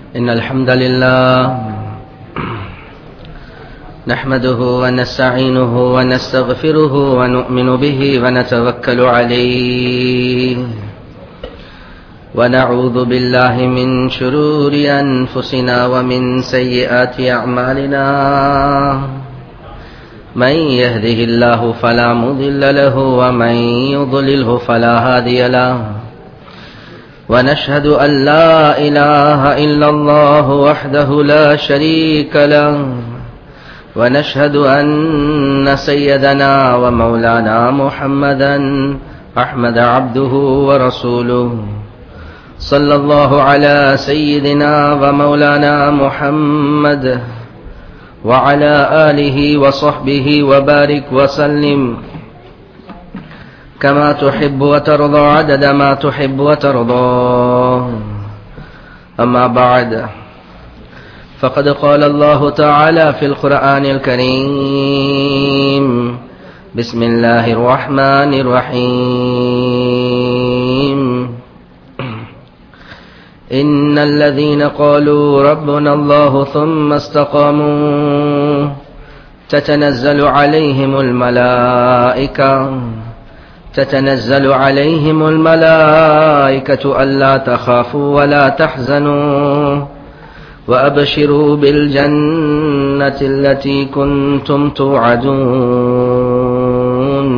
إن الحمد لله نحمده ونستعينه ونستغفره ونؤمن به ونتوكل عليه ونعوذ بالله من شرور أنفسنا ومن سيئات أعمالنا من يهده الله فلا مضل له ومن يضلله فلا هادي له ونشهد أن لا إله إلا الله وحده لا شريك له ونشهد أن سيدنا ومولانا محمدا أحمد عبده ورسوله صلى الله على سيدنا ومولانا محمد وعلى آله وصحبه وبارك وسلم كما تحب وترضى عدد ما تحب وترضى أما بعد فقد قال الله تعالى في القرآن الكريم بسم الله الرحمن الرحيم إن الذين قالوا ربنا الله ثم استقاموا تتنزل عليهم الملائكة ألا تخافوا ولا تحزنوا وأبشروا بالجنة التي كنتم توعدون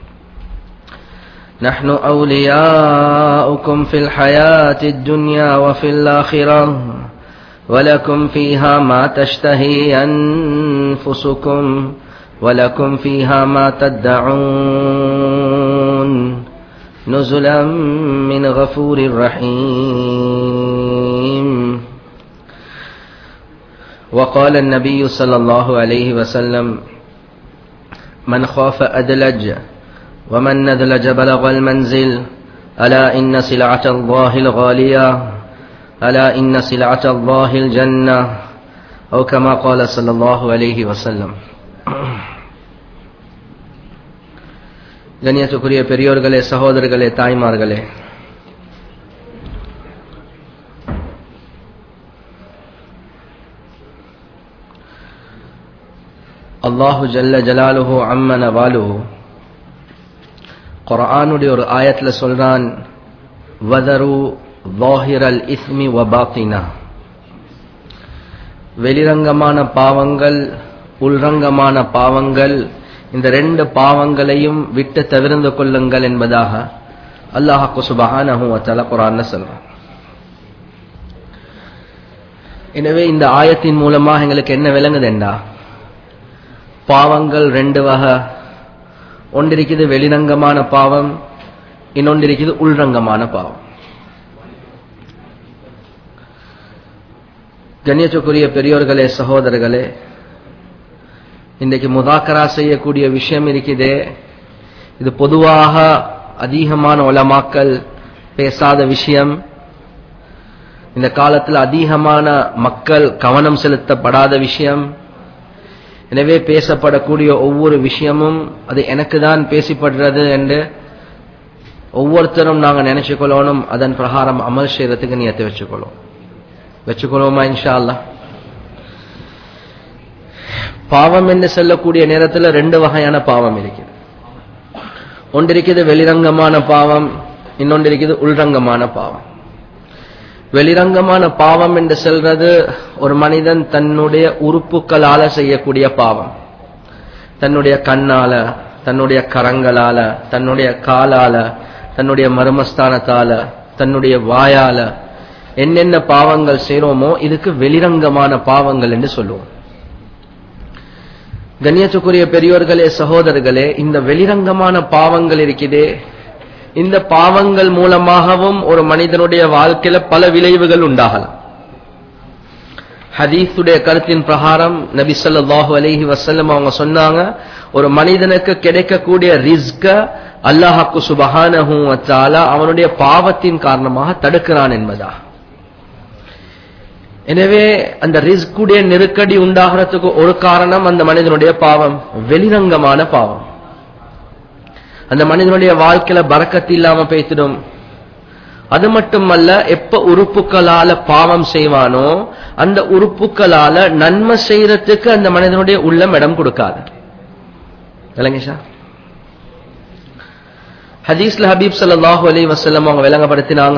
نحن أولياؤكم في الحياة الدنيا وفي الآخرة ولكم فيها ما تشتهي أنفسكم ولكم فيها ما تدعون نزلا من غفور رحيم. وقال النبي صلى الله عليه وسلم من خاف أدلج ومن ندلج بلغ المنزل ألا إن سلعة الله الغالية ألا إن سلعة الله الجنة أو كما قال صلى الله عليه وسلم. கண்ணியத்துக்குரிய பெரியோர்களே, சகோதரர்களே, தாய்மார்களே, அல்லாஹு ஜல்ல ஜலாலுஹு அம்மன வாலுஹு குர்ஆனுடைய ஒரு ஆயத்துல சொல்றான், வதரு ظاهிரல் இஸ்மி வபாத்தினா, வெளிரங்கமான பாவங்கள் உள்ரங்கமான பாவங்கள், இந்த ரெண்டு பாவங்களையும் விட்டு தவிர்ந்து கொள்ளுங்கள் என்பதாக அல்லாஹ் சுப்ஹானஹு வ தஆலா குர்ஆன்ல சொல்றான். எனவே இந்த ஆயத்தின் மூலமாக எங்களுக்கு என்ன விளங்குதுண்டா, பாவங்கள் ரெண்டு வகை. ஒன்றிருக்குது வெளிரங்கமான பாவம், இன்னொன்றிருக்குது உள்ரங்கமான பாவம். கண்ணியத்துக்குரிய பெரியோர்களே, சகோதரர்களே, இன்றைக்கு முதாக்கரா செய்யக்கூடிய விஷயம் இருக்குதே, இது பொதுவாக அதிகமான உலமாக்கள் பேசாத விஷயம். இந்த காலத்தில் அதிகமான மக்கள் கவனம் செலுத்தப்படாத விஷயம். எனவே பேசப்படக்கூடிய ஒவ்வொரு விஷயமும் அது எனக்கு தான் பேசப்படுறது என்று ஒவ்வொருத்தரும் நாங்கள் நினைச்சுக்கொள்ளணும். அதன் பிரகாரம் அமல் செய்யறதுக்கு நியத்தை வச்சுக்கொள்வோமா இன்ஷா அல்லாஹ். பாவம் என்று சொல்லக்கூடிய நேரத்தில் ரெண்டு வகையான பாவம் இருக்குது. ஒன்று இருக்குது வெளிரங்கமான பாவம், இன்னொன்று இருக்குது உள்ரங்கமான பாவம். வெளிரங்கமான பாவம் என்று சொல்றது ஒரு மனிதன் தன்னுடைய உறுப்புகளால செய்யக்கூடிய பாவம். தன்னுடைய கண்ணால, தன்னுடைய கரங்களால, தன்னுடைய காலால, தன்னுடைய மர்மஸ்தானத்தால, தன்னுடைய வாயால என்னென்ன பாவங்கள் செய்றோமோ இதுக்கு வெளிரங்கமான பாவங்கள் என்று சொல்லுவோம். கண்ணியத்துக்குரிய பெரியோர்களே, சகோதரர்களே, இந்த வெளிரங்கமான பாவங்கள் இருக்குதே, இந்த பாவங்கள் மூலமாகவும் ஒரு மனிதனுடைய வாழ்க்கையில பல விளைவுகள் உண்டாகலாம். ஹதீஸுடைய கருத்தின் பிரகாரம் நபி ஸல்லல்லாஹு அலைஹி வஸல்லம் அவங்க சொன்னாங்க, ஒரு மனிதனுக்கு கிடைக்கக்கூடிய ரிஸ்க அல்லாஹ் சுப்ஹானஹு வ தஆலா அவனுடைய பாவத்தின் காரணமாக தடுக்கிறான் என்பதா. எனவே அந்த ரிஸ்குடைய நெருக்கடி உண்டாகிறதுக்கு ஒரு காரணம் அந்த மனிதனுடைய பாவம், வெளிரங்கமான பாவம். அந்த மனிதனுடைய வாழ்க்கையில பரக்கத்து இல்லாம பேசிடும், அது மட்டுமல்ல, எப்ப உறுப்புகளால பாவம் செய்வானோ அந்த உறுப்புகளால நன்மை செய்யறதுக்கு அந்த மனிதனுடைய உள்ளம் இடம் கொடுக்காது. விளங்கிஷா? ஹதீஸ்ல ஹபீப் ஸல்லல்லாஹு அலைஹி வஸல்லம் அவங்க விளங்கப்படுத்தினாங்க,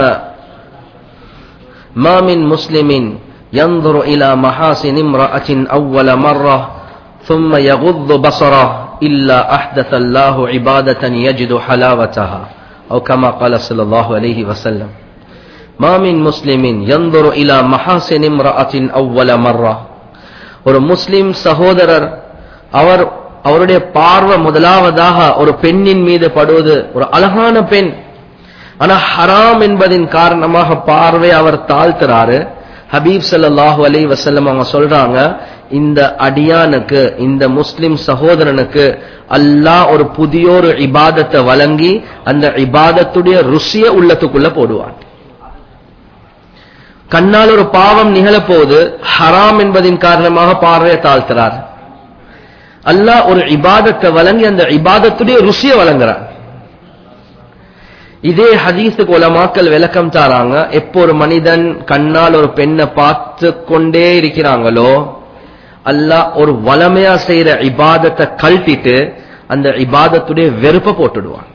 மா மின் முஸ்லிமின் ينظر إلى محاسن امرأة أول مرة ثم يغض بصره إلا أحدث الله عبادة يجد حلاوتها أو كما قال صلى الله عليه وسلم. ما من مسلم ينظر إلى محاسن امرأة أول مرة. ஒரு முஸ்லிம் சகோதரர் அவருடைய பார்வை முதலாவதாக ஒரு பெண்ணின் மீது படுவது, ஒரு அழகான பெண், ஆனா ஹராம் என்பதின் காரணமாக பார்வை அவர் தாழ்த்துறாரு. ஹபீப் ஸல்லல்லாஹு அலைஹி வஸல்லம் அவங்க சொல்றாங்க, இந்த அடியானுக்கு, இந்த முஸ்லிம் சகோதரனுக்கு அல்லாஹ் ஒரு புதிய ஒரு இபாதத்தை வழங்கி அந்த இபாதத்துடைய ருசிய உள்ளத்துக்குள்ள போடுவான். கண்ணால் ஒரு பாவம் நிகழப்போது ஹராம் என்பதின் காரணமாக பார்வையை தாழ்த்துறார். அல்லாஹ் ஒரு இபாதத்தை வழங்கி அந்த இபாதத்துடைய ருசிய வழங்குறான். இதே ஹதீஸுக்கு உலமாக்கள் விளக்கம் தாராங்க, எப்போ ஒரு மனிதன் கண்ணால் ஒரு பெண்ணை பார்த்து கொண்டே இருக்கிறாங்களோ அல்லாஹ் ஒரு வளமையா செய்யற இபாதத்தை கழட்டிட்டு அந்த இபாதத்துடைய வெறுப்பை போட்டுடுவான்.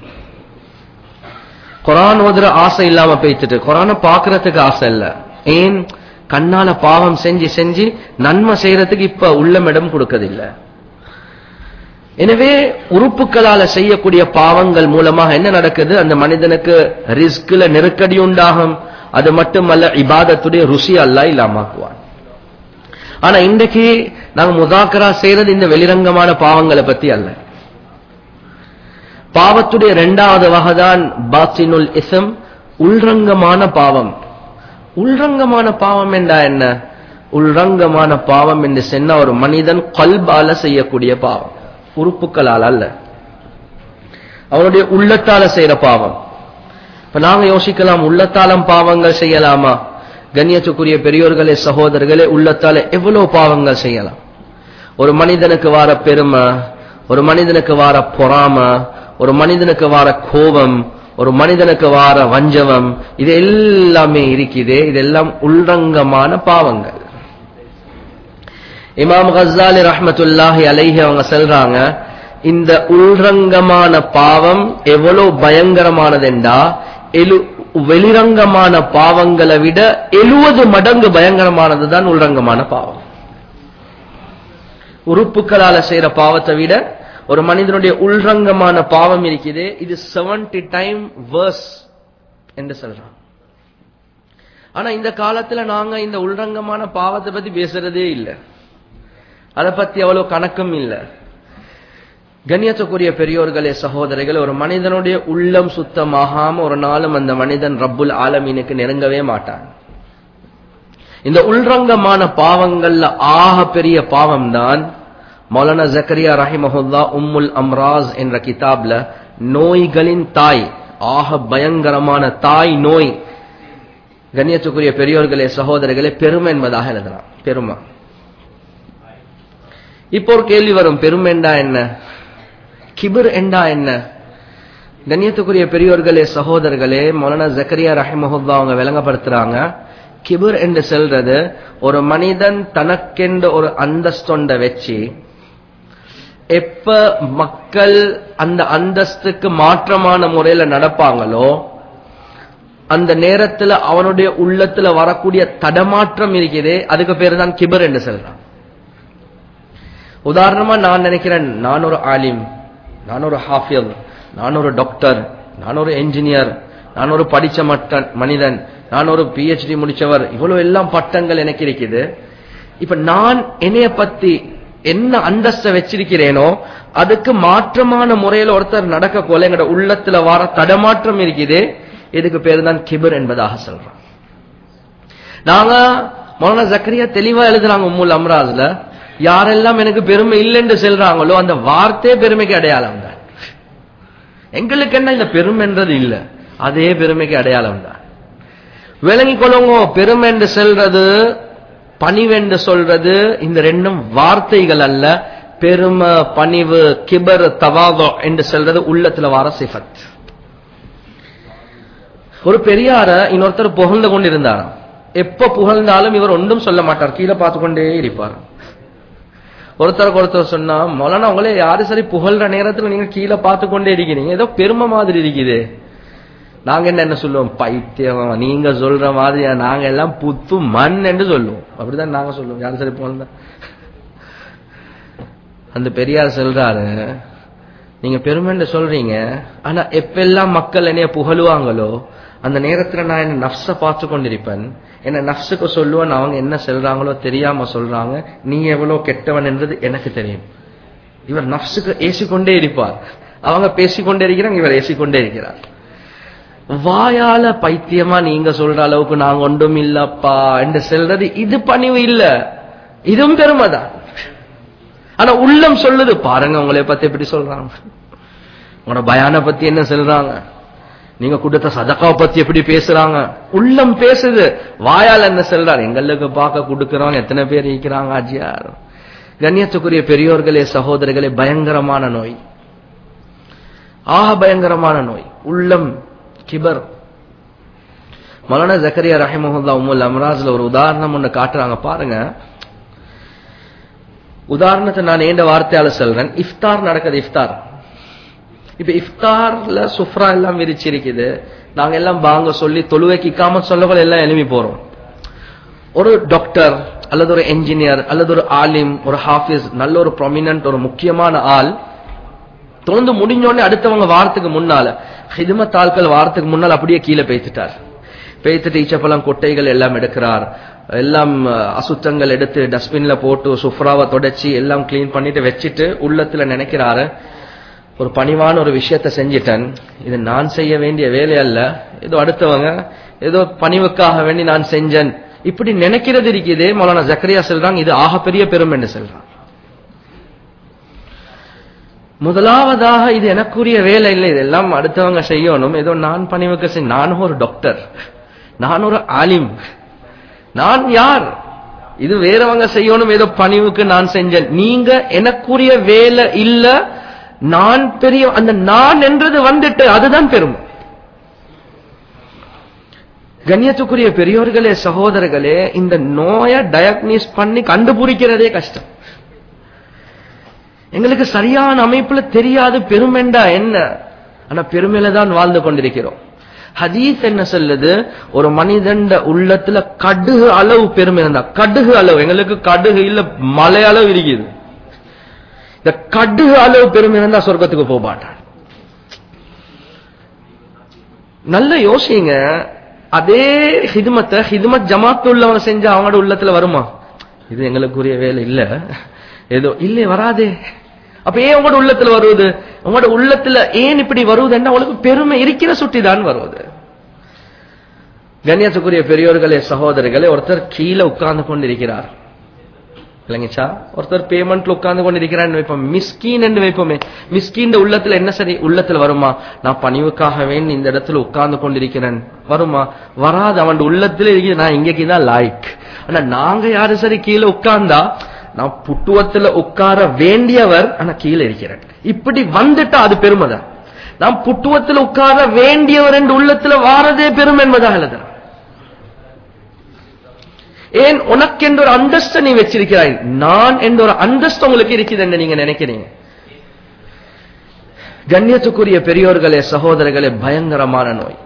குர்ஆன் ஓதுற ஆசை இல்லாம போயிட்டு குர்ஆனை பாக்குறதுக்கு ஆசை இல்ல. ஏன்? கண்ணால பாவம் செஞ்சு செஞ்சு நன்மை செய்யறதுக்கு இப்ப உள்ளம் இடம் கொடுக்கதில்லை. எனவே உறுப்புகளால செய்யக்கூடிய பாவங்கள் மூலமாக என்ன நடக்குது? அந்த மனிதனுக்கு ரிஸ்க்ல நெருக்கடி உண்டாகும். அது மட்டுமல்ல, இபாதத்துடைய ருசி அல்லாஹ் இல்லாமக்குவான். ஆனா இன்றைக்கு நாங்க முதாக்கரா செய்யறது இந்த வெளிரங்கமான பாவங்களை பத்தி அல்ல. பாவத்துடைய இரண்டாவது வகைதான் பாத்தினுல் இஸ்ம், உள்ரங்கமான பாவம். உள்ரங்கமான பாவம் என்றா என்ன? உள்ரங்கமான பாவம் என்று சொன்ன ஒரு மனிதன் கல்பால செய்யக்கூடிய பாவம், உறுப்புகளால் அல்ல, அவனுடைய உள்ளத்தால செய்யற பாவம். இப்ப நாங்க யோசிக்கலாம், உள்ளத்தாலும் பாவங்கள் செய்யலாமா? கண்ணியத்துக்குரிய பெரியோர்களே, சகோதரர்களே, உள்ளத்தால எவ்வளவு பாவங்கள் செய்யலாம். ஒரு மனிதனுக்கு வார பெருமை, ஒரு மனிதனுக்கு வார பொறாமை, ஒரு மனிதனுக்கு வார கோபம், ஒரு மனிதனுக்கு வார வஞ்சகம், இது எல்லாமே இருக்குதே, இதெல்லாம் உள்ரங்கமான பாவங்கள். இமாம் கஸ்ஸாலி ரஹ்மத்துல்லாஹி அலைஹி அவங்க சொல்றாங்க, இந்த உள்ரங்கமான பாவம் எவ்வளவு பயங்கரமானதுண்டா, வெளிரங்கமான பாவங்களை விட 70 மடங்கு பயங்கரமானதுதான் உள்ரங்கமான பாவம். உறுப்புகளால செய்யற பாவத்தை விட ஒரு மனிதனுடைய உள்ரங்கமான பாவம் இருக்குது, இது 70 டைம் வேர்ஸ் என்று சொல்றான். ஆனா இந்த காலத்துல நாங்க இந்த உள்ரங்கமான பாவத்தை பத்தி பேசுறதே இல்லை, அதை பத்தி அவ்வளவு கணக்கும் இல்லை. கண்ணியத்துக்குரிய பெரியோர்களே, சகோதரிகள், ஒரு மனிதனுடைய உள்ளம் சுத்தமாகாம ஒரு நாளும் அந்த மனிதன் ரப்புல் ஆலமீனுக்கு நெருங்கவே மாட்டான். இந்த உள்ரங்கமான பாவங்கள்ல ஆக பெரிய பாவம் தான் மௌலானா ஜக்கரியா ரஹிமஹுல்லா உம்முல் அம்ராஸ் என்ற கிதாப்ல நோய்களின் தாய், ஆக பயங்கரமான தாய் நோய், கண்ணியத்துக்குரிய பெரியோர்களே, சகோதரிகளே, பெருமை என்பதாக எழுதலாம். பெருமை. இப்போ ஒரு கேள்வி வரும், பெருமை என்றா என்ன? கிபர் என்றா என்ன? கண்ணியத்துக்குரிய பெரியோர்களே, சகோதரர்களே, மௌலானா ஜக்கரியா ரஹிமஹுல்லா அவங்க விளங்கப்படுத்துறாங்க, கிபர் என்று சொல்றது ஒரு மனிதன் தனக்கென்ற ஒரு அந்தஸ்தொண்ட வச்சு எப்ப மக்கள் அந்த அந்தஸ்துக்கு மாற்றமான முறையில நடப்பாங்களோ அந்த நேரத்துல அவனுடைய உள்ளத்துல வரக்கூடிய தடமாற்றம் இருக்கிறதே, அதுக்கு பேர் தான் கிபர் என்று சொல்றான். உதாரணமா நான் நினைக்கிறேன், நான் ஒரு ஆலிம், நான் ஒரு ஹாஃபிஸ், நான் ஒரு டாக்டர், நான் ஒரு என்ஜினியர், நான் ஒரு படிச்ச மனிதன், நான் ஒரு PhD முடிச்சவர், இவ்வளவு எல்லாம் பட்டங்கள் எனக்கு இருக்குது. இப்ப நான் என்னைய பத்தி என்ன அந்தஸ்தை வச்சிருக்கிறேனோ அதுக்கு மாற்றமான முறையில ஒருத்தர் நடக்க போல எங்கட உள்ளத்துல வர தடமாற்றம் இருக்குது, இதுக்கு பேரு தான் கிபர் என்பதாக சொல்றோம். நாங்க மௌலானா ஜக்கரியா தெளிவா எழுதுறாங்க உம்முல் அம்ராஸ்ல, யாரெல்லாம் எனக்கு பெருமை இல்லைன்னு சொல்றாங்களோ அந்த வார்த்தையே பெருமைக்கு அடையாளம் தான். எங்களுக்கு என்ன இந்த பெருமைன்றது இல்ல, அதே பெருமைக்கு அடையாளம் தான். விளங்கிக் கொள்ளுங்க, பெருமை என்று சொல்றது, பணிவென்று சொல்றது, இந்த ரெண்டும் வார்த்தைகள் அல்ல. பெருமை, பணிவு, கிபர், தவாது என்று சொல்றது உள்ளத்துல வர சிஃபத். ஒரு பெரியார இன்னொருத்தர் புகழ்ந்து கொண்டிருந்தாராம். எப்ப புகழ்ந்தாலும் இவர் ஒன்றும் சொல்ல மாட்டார், கீழே பார்த்து கொண்டே இருப்பார். ஒருத்தருக்கு சொன்னா, மௌலானா உங்களே யாரு சரி புகழ்ற நேரத்துல நீங்க கீழே பார்த்து கொண்டே இருக்கிறீங்க, ஏதோ பெருமை மாதிரி இருக்குது. நாங்க என்ன சொல்லுவோம், பைத்தியம், நீங்க சொல்ற மாதிரி நாங்க எல்லாம் புத்து மண் என்று சொல்லுவோம். அப்படிதான் நாங்க சொல்லுவோம் யாரு சரி புகழ்ந்தா. அந்த பெரியார் சொல்றாரு, நீங்க பெருமைன்னு சொல்றீங்க, ஆனா எப்பெல்லாம் மக்கள் என்னைய புகழுவாங்களோ அந்த நேரத்துல நான் என்ன நஃப்ஸ பார்த்து கொண்டிருப்பேன். என்ன நஃப்ஸுக்கு சொல்லுவேன், அவங்க என்ன சொல்றாங்களோ தெரியாம சொல்றாங்க, நீ எவ்வளவு கெட்டவன் என்றது எனக்கு தெரியும். இவர் நஃப்ஸுக்கு ஏசிக்கொண்டே இருப்பார், அவங்க பேசிக்கொண்டே இருக்கிறாங்க, இவர் ஏசிக்கொண்டே இருக்கிறார். வாயால பைத்தியமா நீங்க சொல்ற அளவுக்கு நாங்க ஒன்றும் இல்லப்பா என்று சொல்றது இது பணிவு இல்ல, இதுவும் பெருமைதான். ஆனா உள்ளம் சொல்லுது, பாருங்க உங்களை பத்தி எப்படி சொல்றாங்க, உங்களோட பயான பத்தி என்ன சொல்றாங்க, நீங்க கொடுத்த சதகாவை பத்தி எப்படி பேசுறாங்க. உள்ளம் பேசுது, வாயால் என்ன சொல்றாரு, எங்களுக்கு பார்க்க கொடுக்கிறவங்க எத்தனை பேர் இருக்கிறாங்க ஆஜியார். கண்ணியத்துக்குரிய பெரியோர்களே சகோதரர்களே, பயங்கரமான நோய், பயங்கரமான நோய் உள்ளம் கிபர். மௌலானா ஜக்கரியா ரஹிமஹுல்லாஹ் உம்முல் அம்ராஸ்ல ஒரு உதாரணம் ஒண்ணு காட்டுறாங்க பாருங்க. உதாரணத்தை நான் ஏண்ட வார்த்தையால சொல்றேன். இஃப்தார் நடக்குது, இஃப்தார். இப்ப இஃப்தார்ல சுஃப்ரா எல்லாம் விரிச்சிருக்குது, நாங்க எல்லாம் பாங்க சொல்லி தொழுவைக்கு இக்காமத் சொல்லவர்கள் எல்லாம் எழுப்பி போறோம். ஒரு டாக்டர் அல்லது ஒரு என்ஜினியர் அல்லது ஒரு ஆலிம், ஒரு ஹாஃபிஸ், நல்ல ஒரு ப்ரொமினன்ட் ஒரு முக்கியமான ஆள் தொழுந்து முடிஞ்சோடனே அடுத்தவங்க வாரத்துக்கு முன்னால ஹிதுமத் ஆட்கள் வாரத்துக்கு முன்னால் அப்படியே கீழே பேசிட்டார். பேய்த்துட்டு ஈச்சப்பழம் கொட்டைகள் எல்லாம் எடுக்கிறார், எல்லாம் அசுத்தங்கள் எடுத்து டஸ்ட்பின்ல போட்டு சுஃப்ராவை தொடச்சி எல்லாம் கிளீன் பண்ணிட்டு வச்சுட்டு உள்ளத்துல நினைக்கிறாரு, ஒரு பணிவான ஒரு விஷயத்தை செஞ்சிட்டேன், இது நான் செய்ய வேண்டிய வேலை அல்ல, ஏதோ அடுத்தவங்க ஏதோ பணிவுக்காக வேண்டி நான் செஞ்சேன், இப்படி நினைக்கிறது இருக்குதே. மௌலானா ஜக்கரியா சொல்றாங்க, இது ஆகப்பெரிய பெரும் என்று சொல்றாங்க. முதலாவதாக இது எனக்குரிய வேலை இல்லை, இதெல்லாம் அடுத்தவங்க செய்யணும், ஏதோ நான் பணிவுக்கு செஞ்ச, நானும் ஒரு டாக்டர், நான் ஒரு ஆலிம், நான் யார், இது வேறவங்க செய்யணும், ஏதோ பணிவுக்கு நான் செஞ்சேன். நீங்க எனக்குரிய வேலை இல்ல, நான் பெரிய, அந்த நான் என்றது வந்துட்டு அதுதான் பெருமை. கண்ணியத்துக்குரிய பெரியோர்களே சகோதரர்களே, இந்த நோயை டயக்னோஸ் பண்ணி கண்டுபிடிக்கிறதே கஷ்டம். எங்களுக்கு சரியான அமைப்புல தெரியாது பெருமெண்டா என்ன, ஆனா பெருமையில தான் வாழ்ந்து கொண்டிருக்கிறோம். ஹதீஸ் என்ன சொல்லுது, ஒரு மனிதன் உள்ளத்துல கடுகு அளவு பெருமை இருந்தா, கடுகு அளவு, எங்களுக்கு கடுகு இல்ல மலை அளவு இருக்குது, இந்த கடுகு அளவு பெருமை இருந்தா சொர்க்கத்துக்கு போக மாட்டான். நல்ல யோசிங்க, அதே ஹிதுமத் ஜமாத் உள்ளவங்க செஞ்சா அவங்களோட உள்ளத்துல வருமா, இது எங்களுக்குரிய வேலை இல்ல, ஏதோ இல்லை வராதே. அப்ப ஏன் உங்களோட உள்ளத்துல வருவது, உங்களோட உள்ளத்துல ஏன் இப்படி வருவதுன்னா உங்களுக்கு பெருமை இருக்கிற சுட்டி தான் வருவது. கண்ணியத்துக்குரிய பெரியோர்களே சகோதரர்களே, ஒருத்தர் கீழே உட்கார்ந்து கொண்டிருக்கிறார் இல்லைங்கச்சா, ஒருத்தர் பேமெண்ட்ல உட்கார்ந்து கொண்டிருக்கிறான்னு வைப்போம், மிஸ்கீன் என்று வைப்போமே, மிஸ்கீன் உள்ளத்துல என்ன சரி உள்ளத்துல வருமா, நான் பணிவுக்காக வேண்டி இந்த இடத்துல உட்கார்ந்து கொண்டிருக்கிறேன் வருமா, வராது. அவன் உள்ளத்துல இருக்குது, நான் இங்கதான் லாய்க். ஆனா நாங்க யாரு சரி கீழே உட்கார்ந்தா, நான் புட்டுவத்துல உட்கார வேண்டியவர் ஆனா கீழே இருக்கிறேன், இப்படி வந்துட்டா அது பெருமைதான். நான் புட்டுவத்தில் உட்கார வேண்டியவர் என்று உள்ளத்துல வாரதே பெருமை என்பதாக எழுதுறேன். ஏன் உனக்கு என்ற ஒரு அந்தஸ்து நீ வச்சிருக்கிறாய், நான் என்ற ஒரு அந்தஸ்து உங்களுக்கு இருக்குது என்று நீங்க நினைக்கிறீங்க. கண்ணியத்துக்குரிய பெரியோர்களே சகோதரர்களே, பயங்கரமான நோய்.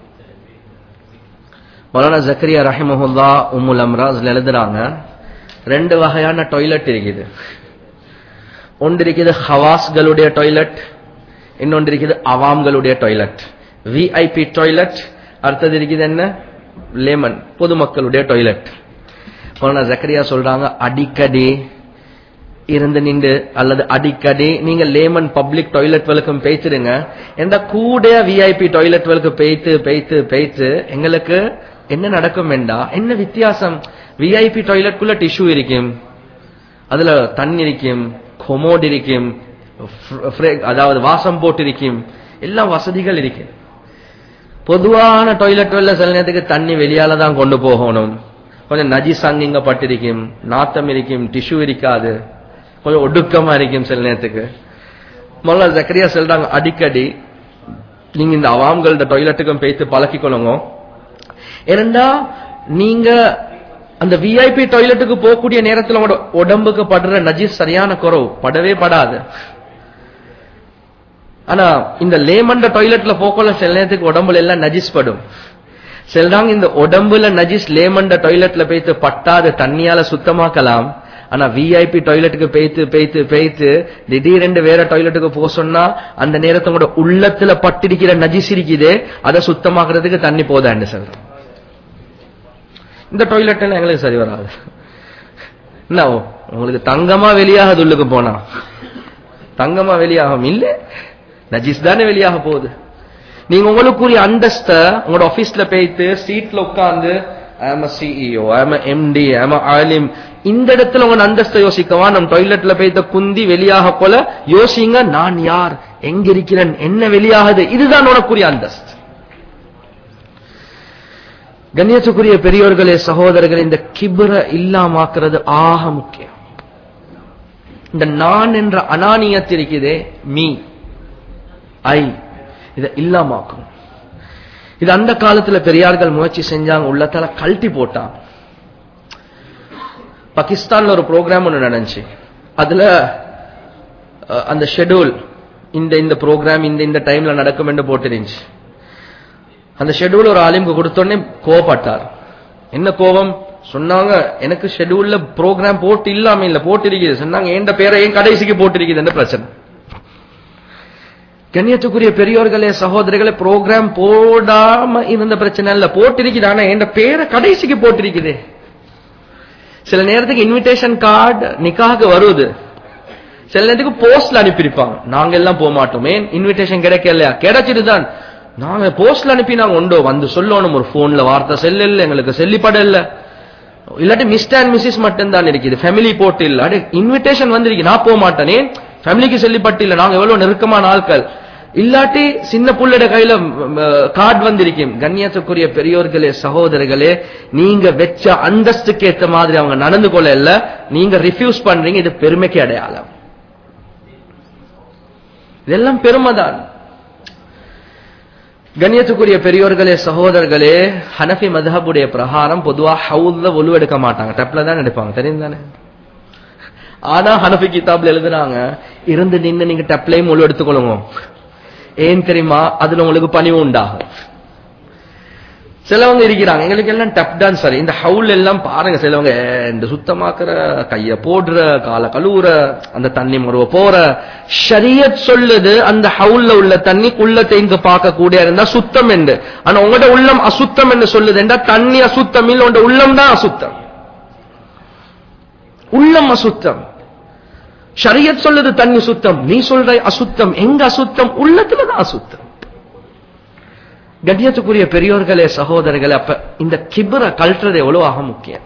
மௌலானா ஜக்கரியா ரஹிமஹுல்லாஹ் உம்முல் அம்ராஸ்ல எழுதுறாங்க, ரெண்டு வகையான டாய்லெட் இருக்குது. ஒன்று இருக்குது ஹவாஸ்களுடைய டாய்லெட், இன்னொன்று இருக்குது அவாம்களுடைய டாய்லெட். விஐபி டாய்லெட், அடுத்தது இருக்குது என்ன, லேமன் பொதுமக்களுடைய டாய்லெட். மௌலானா ஜக்கரியா சொல்றாங்க, அடிக்கடி இருந்து நின்று அல்லது அடிக்கடி நீங்க லேமன் பப்ளிக் டாய்லெட் வரைக்கும் பேய்ச்சிடுங்க, எந்த கூட விஐபி டாய்லெட் வரைக்கும் பேய்த்து எங்களுக்கு என்ன நடக்கும் என்றா, என்ன வித்தியாசம், விஐபி டாய்லெட்குள்ள டிஷ்யூ இருக்கும், அதுல தண்ணி இருக்கும், கொமோட் இருக்கும், அதாவது வாசம் போட்டு இருக்கும், எல்லா வசதிகள் இருக்கு. பொதுவான டாய்லெட் சில நேரத்துக்கு தண்ணி வெளியால தான் கொண்டு போகணும், கொஞ்சம் நஜிஸ் அங்கிங்க பட்டிருக்கும், நாத்தம் இருக்கும், டிஷ்யூ இருக்காது, கொஞ்சம் ஒடுக்கமா இருக்கும் சில நேரத்துக்கு. மௌலானா ஜக்கரியா சொல்றாங்க, அடிக்கடி நீங்க இந்த அவாம்களோட டாய்லெட்டுக்கும் போய்த்து பழக்கிக்கொள்ளுங்க. ஏனென்றா நீங்க அந்த விஐபி டாய்லெட்டுக்கு போகக்கூடிய நேரத்தில் உங்களோட உடம்புக்கு படுற நஜீஸ் சரியான குறவு, படவே படாது. ஆனா இந்த லேமண்ட டாய்லெட்ல போக்கல சில நேரத்துக்கு உடம்புல எல்லாம் நஜீஸ் படும். சிலதாங்க இந்த உடம்புல நஜீஸ் லேமண்ட டாய்லெட்ல போய்த்து பட்டாத தண்ணியால சுத்தமாக்கலாம். ஆனா விஐபி டாய்லெட்டுக்கு பேய்த்து திடீரென்று வேற டாய்லெட்டுக்கு போக சொன்னா அந்த நேரத்தோட உள்ளத்துல பட்டிருக்கிற நஜீஸ் இருக்குது, அதை சுத்தமாக்குறதுக்கு தண்ணி போதான்னு சொல்றேன். இந்த டாய்லெட் எங்களுக்கு சரி வராது. என்ன உங்களுக்கு தங்கமா வெளியாகுது, உள்ளுக்கு போனா தங்கமா வெளியாகும் இல்ல, நஜீஸ் தானே வெளியாக போகுது. நீங்க உங்களுக்குரிய அந்தஸ்த உங்களோட ஆபீஸ்ல போயிட்டு சீட்ல உட்கார்ந்து சிஇஓ எம்டி ஆலிம் இந்த இடத்துல உங்க அந்தஸ்தை யோசிக்கவா, நம் டாய்லெட்ல போயிட்ட குந்தி வெளியாக போல யோசிங்க, நான் யார், எங்க இருக்கிறேன், என்ன வெளியாகுது, இதுதான் உனக்குரிய அந்தஸ்து. கண்ணியத்துக்குரிய பெரியோர்களே சகோதரர்களே, இந்த கிபர இல்லாமாக்குறது ஆக முக்கியம். இந்த நான் என்ற அனானியத் இருக்குதே, மீ ஐ, இதை இல்லாமாக்கும். இது அந்த காலத்துல பெரியார்கள் முயற்சி செஞ்சாங்க, உள்ளத்தால கழட்டி போட்டாங்க. பாகிஸ்தான்ல ஒரு ப்ரோக்ராம் ஒன்று நடந்துச்சு. அதுல அந்த ஷெட்யூல் இந்த ப்ரோக்ராம் இந்த டைம்ல நடக்கும் என்று போட்டிருந்துச்சு. அந்த ஷெட்யூல் ஒரு ஆலிம்க்கு கொடுத்தோடனே கோவப்பட்டார். என்ன கோபம் சொன்னாங்க, எனக்கு ஷெட்யூல்ல ப்ரோக்ராம் போட்டு இல்லாம இல்ல போட்டிருக்குது. சொன்னாங்க என் பேரை ஏன் கடைசிக்கு போட்டிருக்குது என்ற பிரச்சனை. கண்ணியத்துக்குரிய பெரியோர்களே சகோதரிகளே, ப்ரோக்ராம் போடாம இருந்த பிரச்சனை இல்ல, போட்டிருக்குது. ஆனா என் பேரை கடைசிக்கு போட்டிருக்குது. சில நேரத்துக்கு இன்விடேஷன் கார்டு நிக்காக வருது, சில நேரத்துக்கு போஸ்ட்ல அனுப்பியிருப்பாங்க. நாங்க எல்லாம் போக மாட்டோம், ஏன் இன்விடேஷன் கிடைக்கலையா, கிடைச்சிட்டுதான் நாங்க போஸ்ட்ல அனுப்பி நாங்க உண்டோ வந்து சொல்லணும். ஒரு போன்ல வார்த்தை செல்ல எங்களுக்கு செல்லிப்பட இல்ல, இல்லாட்டி மிஸ்டர் அண்ட் மிஸ்ஸஸ் மட்டும் தான் இருக்குது, ஃபேமிலி போட்டு இல்ல. அடே இன்விடேஷன் வந்திருக்கு, நான் போக மாட்டேனே, ஃபேமிலிக்கு செல்லிப்பட்டு இல்ல, நாங்க எவ்வளவு நெருக்கமான ஆட்கள். இல்லாட்டி சின்ன புள்ளட கையில கார்டு வந்திருக்கும். கண்ணியத்துக்குரிய பெரியோர்களே சகோதரர்களே, நீங்க வெச்ச அந்தஸ்துக்கு ஏத்த மாதிரி அவங்க நடந்து கொள்ள இல்ல, நீங்க ரிஃப்யூஸ் பண்றீங்க, இது பெருமைக்கு அடையாளம். இதெல்லாம் பெருமைதான். கண்ணியத்துக்குரிய பெரியோர்களே சகோதரர்களே, ஹனஃபி மذஹபுடைய பிரகாரம் பொதுவா ஹவுல்ல ஒலு எடுக்க மாட்டாங்க, டப்ல தான் எடுப்பாங்க, தெரியும் தானே. ஆனா ஹனஃபி கிதாப்ல எழுதுறாங்க, இருந்து நின்று நீங்க டப்லையும் ஒலு எடுத்துக்கொள்ளுங்க. ஏன் தெரியுமா, அதுல உங்களுக்கு பணிவு உண்டாகும். சிலவங்க இருக்கிறாங்க, எங்களுக்கு எல்லாம் டப் தான் சரி, இந்த ஹவுல் எல்லாம் பாருங்க, சிலவங்க இந்த சுத்தமாக்குற, கைய போடுற, காலை கழுவுற, அந்த தண்ணி முருவ போற. ஷரியத் சொல்லுது அந்த ஹவுல்ல உள்ள தண்ணி உள்ளத்தை இங்கு பார்க்க கூடிய இருந்தா சுத்தம் என்று. ஆனா உங்களோட உள்ளம் அசுத்தம் என்று சொல்லுது என்றா, தண்ணி அசுத்தம் இல்ல, உங்களோட உள்ளம் தான் அசுத்தம், உள்ளம் அசுத்தம். ஷரியத் சொல்லுது தண்ணி சுத்தம், நீ சொல்ற அசுத்தம். எங்க அசுத்தம்? உள்ளத்துலதான் அசுத்தம். கண்ணியத்துக்குரிய பெரியோர்களே சகோதரர்களே, அப்ப இந்த கிபர கல்றது எவ்வளவு முக்கியம்.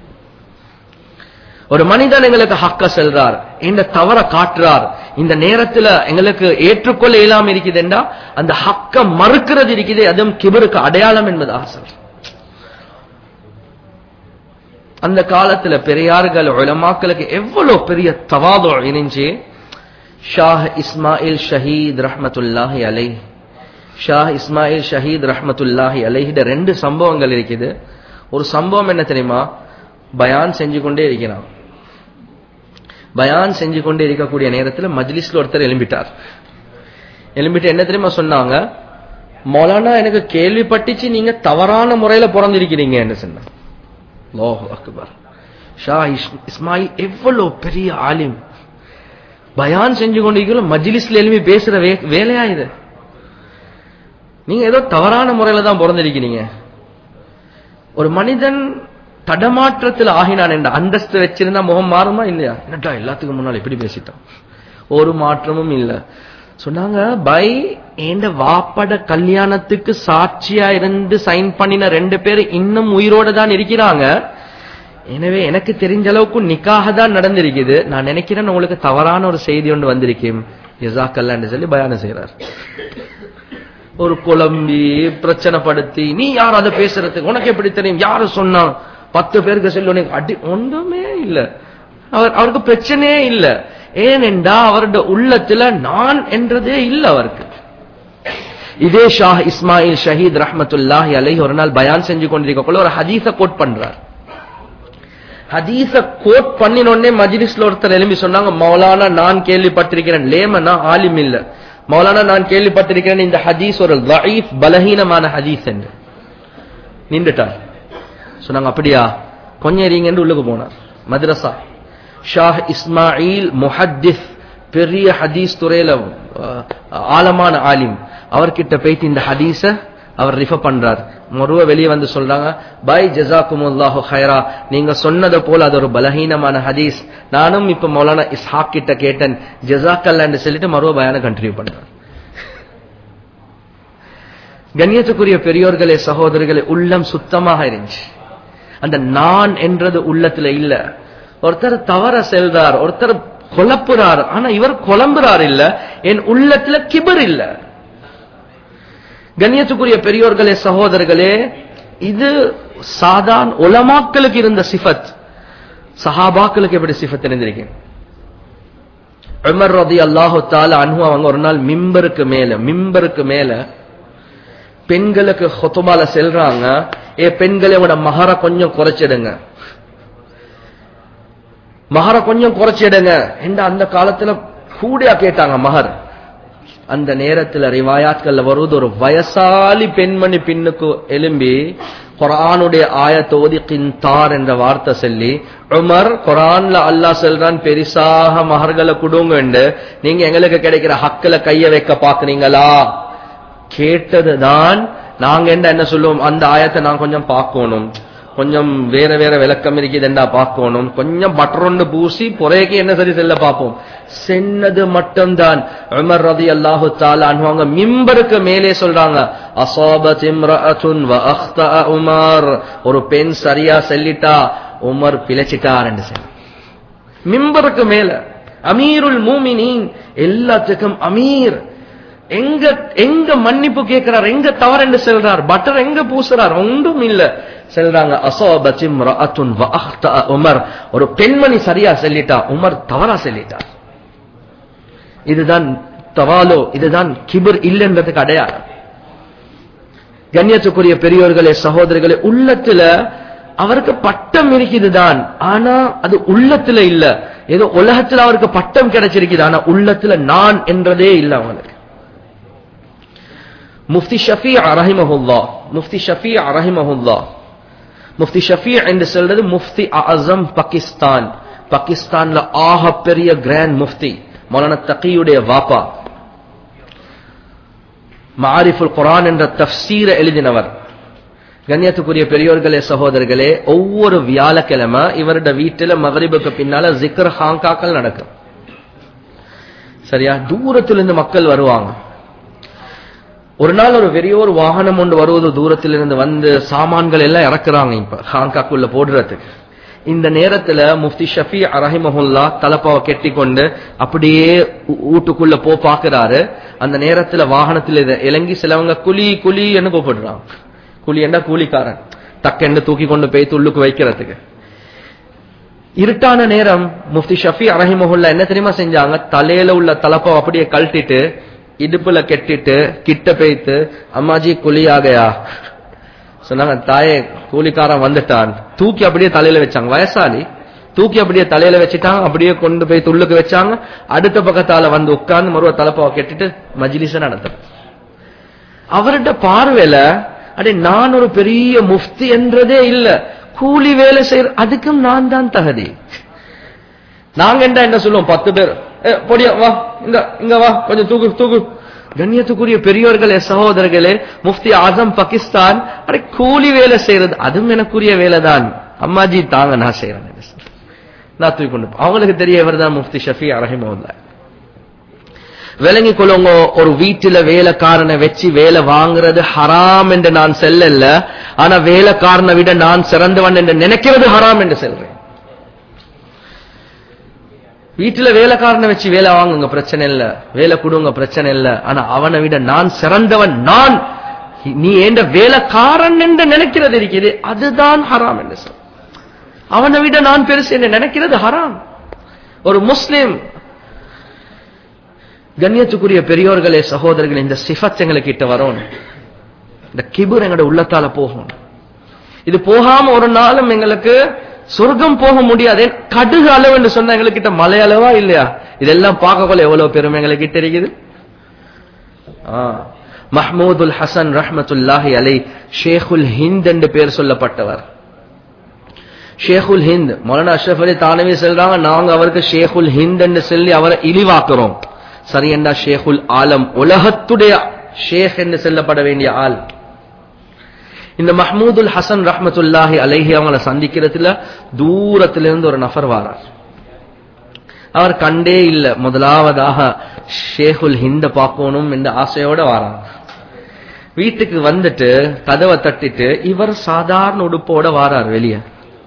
ஒரு மனிதன் எங்களுக்கு ஹக்க செல்றார், இந்த தவற காட்டுறார், இந்த நேரத்துல எங்களுக்கு ஏற்றுக்கொள்ள இயலாம இருக்குதுண்டா, அந்த ஹக்க மறுக்கிறது இருக்குது, அதுவும் கிபருக்கு அடையாளம் என்பதாக சொல்ற. அந்த காலத்துல பெரியார்கள் உலமாக்களுக்கு எவ்வளவு பெரிய தவாது இருந்துச்சு. ஷாஹ் இஸ்மாயில் ஷஹீத் ரஹ்மத்துல்லாஹி அலைஹி, ஷாஹ் இஸ்மாயில் ஷஹீத் ரஹ்மத்துல்லாஹி அலைஹிட ரெண்டு சம்பவங்கள் இருக்குது. ஒரு சம்பவம் என்ன தெரியுமா, பயான் செஞ்சு கொண்டே இருக்கிறான். பயான் செஞ்சு கொண்டே இருக்கக்கூடிய நேரத்தில் மஜ்லிஸ்ல ஒருத்தர் எழும்பிட்டார். எழும்பிட்டு என்ன தெரியுமா சொன்னாங்க, மௌலானா எனக்கு கேள்விப்பட்டுச்சு நீங்க தவறான முறையில பிறந்திருக்கிறீங்க என்று சொன்னாங்க. அல்லாஹு அக்பர். ஷாஹ் இஸ்மாயில் எவ்வளவு பெரிய ஆலிம், பயான் செஞ்சு கொண்டிருக்கிறோம், மஜ்லிஸ்ல எழுப்பி பேசுற வேலையா இது? நீங்க ஏதோ தவறான முறையில தான் பிறந்திருக்கிறீங்க. ஒரு மனிதன் தடமாற்றத்தில் ஆகினான் என்ற அந்தஸ்து வச்சிருந்தா முகம் மாறுமா இல்லையா? என்னடா எல்லாத்துக்கும் முன்னால் எப்படி பேசிட்டான், ஒரு மாற்றமும் இல்ல. சொன்னாங்க, பை என்ற வாப்பட கல்யாணத்துக்கு சாட்சியா இருந்து சைன் பண்ணின ரெண்டு பேர் இன்னும் உயிரோட தான் இருக்கிறாங்க. எனவே எனக்கு தெரிஞ்ச அளவுக்கு நிக்காக தான் நடந்திருக்குது. நான் நினைக்கிறேன் உங்களுக்கு தவறான ஒரு செய்தி ஒன்று வந்திருக்கேன், ஜஸாக்கல்லாஹ் சொல்லி பயானம் செய்யறார். ஒரு குழம்பி பிரச்சனை படுத்தி, நீ யார் அதை பேசுறதுக்கு, உனக்கு எப்படி தெரியும், யாரு சொன்னா, 10 பேருக்கு சொல்லி அடி, ஒன்றுமே இல்ல. அவருக்கு பிரச்சனையே இல்ல. ஏனென்றா அவருடைய உள்ளத்துல நான் என்றதே இல்ல அவருக்கு. இதே ஷாஹ் இஸ்மாயில் ஷஹீத் ரஹ்மத்துல்லாஹி அலைஹி ஒரு நாள் பயான் செஞ்சு கொண்டிருக்கக்குள்ள ஒரு ஹதீஸ கோட் பண்றார். ஹதீஸ கோட் பண்ணினோடனே மஜ்லிஸ்ல ஒருத்தர் எழும்பி சொன்னாங்க, மௌலானா நான் கேள்விப்பட்டிருக்கிறேன், லேமனா ஆலிம் இல்ல, மௌலானா நான் கேள்விப்பட்டிருக்கிறேன் இந்த ஹதீஸ் ஒரு தஈஃப் பலஹீனமான ஹதீஸ் என்று. நின்றுட்டார். சொன்னாங்க அப்படியா, கொஞ்சம் இருங்க என்று உள்ளுக்கு போனார். மദ്രസா ஷாஹ் இஸ்மாயில் முஹத்திஸ், பெரிய ஹதீஸ் துறையில ஆழமான ஆலிம், அவர்கிட்ட போயிட்டு இந்த ஹதீஸ அவர் ரிஃபர் பண்றார். மறுவ வெளியே வந்து சொல்றாங்க, பாய் ஜஸாக்குமுல்லாஹு ஹைரா, நீங்க சொன்னது போல அது ஒரு பலஹீனமான ஹதீஸ், நானும் இப்ப மௌலானா இஸ்ஹாக் கிட்ட கேட்டேன், ஜஸாக்கல்லான்னு சொல்லிட்டு மறுவ பயான கண்டினியூ பண்றார். கண்ணியத்துக்குரிய பெரியோர்களே சகோதரர்களே, உள்ளம் சுத்தமாக இருந்துச்சு. அந்த நான் என்றது உள்ளத்துல இல்ல. ஒருத்தர் தவற செல்றார், ஒருத்தர் குழப்புறார், ஆனா இவர் குழம்புறார் இல்ல, என் உள்ளத்துல கிபர் இல்ல. கண்ணியத்துக்குரிய பெரியோர்களே சகோதரர்களே, இது சாதாரண உலமாக்களுக்கு இருந்த சிஃபத், சஹாபாக்களுக்கு எப்படி சிஃபத் இருந்திருக்கு? உமர் ரலியல்லாஹு தஆலா அன்ஹு அவங்க ஒரு நாள் மிம்பருக்கு மேல பெண்களுக்கு ஹுத்பால செல்றாங்க, ஏ பெண்களே உட மஹர கொஞ்சம் குறைச்சிடுங்க, மஹர கொஞ்சம் குறைச்சிடுங்க என்று அந்த காலத்துல கூடியா கேட்டாங்க மஹர். அந்த நேரத்தில் ரிவாயாத்கள்ல வருவது, ஒரு வயசாலி பெண்மணி பின்னுக்கு எழும்பி குர்ஆனுடைய ஆயத்தை ஓதி கின்தார் என்ற வார்த்தை சொல்லி, உமர் குர்ஆன்ல அல்லாஹ் சொல்றான் பெரிசாக மஹர்களை கொடுங்க, நீங்க எங்களுக்கு கிடைக்கிற ஹக்குல கைய வைக்க பாக்குறீங்களா? கேட்டதுதான். நாங்க என்ன சொல்லுவோம், அந்த ஆயத்தை நான் கொஞ்சம் பார்க்கணும், கொஞ்சம் வேற வேற விளக்கம் இருக்குதுண்டா பார்க்கணும், கொஞ்சம் பட்டரொண்டு பூசி பொறைக்கு என்ன சரி செல்ல பார்ப்போம். சென்னது மட்டும்தான். உமர் ரலியல்லாஹு தஆலா அன்ஹு அவங்க மிம்பருக்கு மேலே சொல்றாங்க, அஸாபத் இம்ரஅத்துன் வ அக்தஅ உமர், ஒரு பெண் சரியா சொல்லிட்டா உமர் பிழைச்சிட்டார் என்று சொல்ல. மிம்பருக்கு மேல அமீருல் மூமினீன், எல்லாத்துக்கும் அமீர், எங்க மன்னிப்பு கேட்கிறார், எங்க தவறு என்று சொல்றார், பட்டர் எங்க பூசுறார், ஒன்றும் இல்ல. சொல்றாங்க அஸாபத் இம்ரஅத்துன் வ அக்தஅ உமர், ஒரு பெண்மணி சரியா சொல்லிட்டா உமர் தவறா சொல்லிட்டார். இதுதான் தவாலோ, இதுதான் கிபர் இல்லைன்றதுக்கு அடையாளம். கண்ணியத்துக்குரிய பெரியோர்களே சகோதரர்களே, உள்ளத்துல அவருக்கு பட்டம் இருக்குதுதான், ஆனா அது உள்ளத்துல இல்ல. ஏதோ உலகத்துல அவருக்கு பட்டம் கிடைச்சிருக்குது, ஆனா உள்ளத்துல நான் என்றதே இல்ல அவங்களுக்கு. முஃப்தி ஷஃபீ ரஹிமஹுல்லாஹ், முஃப்தி ஷஃபீ என்று சொல்றது முஃப்தி ஆஸம் பாகிஸ்தான். பாகிஸ்தான்ல ஆக பெரிய கிராண்ட் முஃப்தி மௌலானா தகியுடைய வாப்பா. மஆரிஃபுல் குர்ஆன் என்ற தஃப்சீரை எழுதினவர். கண்ணியத்துக்குரிய பெரியோர்களே சகோதரர்களே, ஒவ்வொரு வியாழக்கிழமை இவருடைய வீட்டில மகரிபுக்கு பின்னால ஜிக்ர் ஹாங்காக்கள் நடக்கும். சரியா? தூரத்திலிருந்து மக்கள் வருவாங்க. ஒரு நாள் ஒரு பெரிய ஒரு வாகனம் ஒன்று வருவது, தூரத்திலிருந்து வந்து சாமான்கள் எல்லாம் இறக்குறாங்க இப்ப ஹாங்காக்குள்ள போடுறதுக்கு. இந்த நேரத்துல முஃப்தி ஷஃபீ ரஹிமஹுல்லாஹ் தலப்பாவை கெட்டி கொண்டு அப்படியே வீட்டுக்குள்ள பாக்குறாரு. அந்த நேரத்துல வாகனத்துல இறங்கி சிலவங்க குழி குழி என்று கூப்பிடுறாங்க. குழி என்ன கூலிக்காரன் டக்கென்று தூக்கி கொண்டு போய் உள்ளுக்கு வைக்கிறதுக்கு. இருட்டான நேரம் முஃப்தி ஷஃபீ ரஹிமஹுல்லாஹ் என்ன தெரியுமா செஞ்சாங்க, தலையில உள்ள தலப்பாவை அப்படியே கழட்டிட்டு இடுப்புல கெட்டிட்டு கிட்ட போய்த்து, அம்மாஜி குழி ஆகையா சொன்னாங்க. தாயே கூலிக்காரன் வந்துட்டான். தூக்கி அப்படியே தலையில வச்சாங்க. வயசாலி தூக்கி அப்படியே தலையில வச்சுட்டாங்க. அப்படியே கொண்டு போய் உள்ளுக்கு வச்சாங்க. அடுத்த பக்கத்தால வந்து உட்கார்ந்து மறுவ தலப்பாவை கெட்டிட்டு மஜ்லிஸ நடத்த. அவர்கிட்ட பார்வையில அடே நான் ஒரு பெரிய முஃப்தி என்றதே இல்ல, கூலி வேலை செய்யற அதுக்கும் நான் தான் தகுதி. நாங்க என்ன சொல்லுவோம், 10 பேர் பொடியா வா, இங்க வா, கொஞ்சம் தூக்கு தூக்கு. கண்ணியத்துக்குரிய பெரியோர்களே சகோதரர்களே, முஃப்தி ஆஸம் பாகிஸ்தான், அடே கூலி வேலை செய்யறது அதுவும் எனக்குரிய வேலை தான், அம்மாஜி தாங்க நான் செய்யறேன், நான் தூக்கி கொண்டு. அவங்களுக்கு தெரிய இவர் தான் முஃப்தி ஷஃபீ ரஹிமஹுல்லாஹ். விளங்கி கொள்ளுங்க, ஒரு வீட்டுல வேலைக்காரனை வச்சு வேலை வாங்குறது ஹராம் என்று நான் செல்லல, ஆனா வேலைக்காரனை விட நான் சிறந்தவன் என்று நினைக்கிறது ஹராம் என்று சொல்றேன். வீட்டுல வேலைக்காரனை வச்சு வேலை வாங்குங்க பிரச்சனை இல்ல, வேலை கொடுங்க பிரச்சனை இல்ல, ஆனா அவனை விட நான் சிறந்தவன், நான் நீ என்ற வேலைக்காரன் என்று நினைக்கிறது இருக்குது, அதுதான் ஹராம் என்று சொல். அவனை விட நான் பெருசு என்று நினைக்கிறது ஹராம். ஒரு முஸ்லிம் கண்ணியத்துக்குரிய பெரியோர்களே சகோதரர்களே, இந்த சிஃபத் எங்களுக்கு கிட்ட வரும். இந்த கிபுர் எங்களோட உள்ளத்தால போகும். இது போகாம ஒரு நாளும் எங்களுக்கு சொர்க்கம் போக முடியாது. கடுகு அளவு என்று சொன்ன எங்களுக்கு கிட்ட மலை அளவா இல்லையா? இதெல்லாம் பார்க்கக்குள்ள எவ்வளவு பெருமை எங்களுக்கு கிட்ட இருக்குது. மஹ்மூதுல் ஹசன் ரஹ்மத்துல்லாஹி அலை ஷேகுல் ஹிந்த் என்று பெயர் சொல்லப்பட்டவர். ஷேகுல் ஹிந்த் மௌலானா அஷ்ரஃப் அலி தானவி சொல்றாங்க, நாங்க அவருக்கு ஷேகுல் ஹிந்த் என்று சொல்லி அவரை இழிவாக்குறோம். சரி என்றா ஷேகுல் ஆலம், உலகத்துடைய ஷேக் என்று சொல்லப்பட வேண்டிய ஆள். இந்த மஹ்மூதுல் ஹசன் ரஹ்மத்துல்லாஹி அலைஹி அவங்களை சந்திக்கிறதுல தூரத்திலிருந்து ஒரு நபர் வாரார். அவர் கண்டே இல்ல, முதலாவதாக ஷேகுல் ஹிந்த பார்க்கணும் என்ற ஆசையோட வாராங்க. வீட்டுக்கு வந்துட்டு கதவை தட்டிட்டு இவர் சாதாரண உடுப்போட வாரார் வெளியே.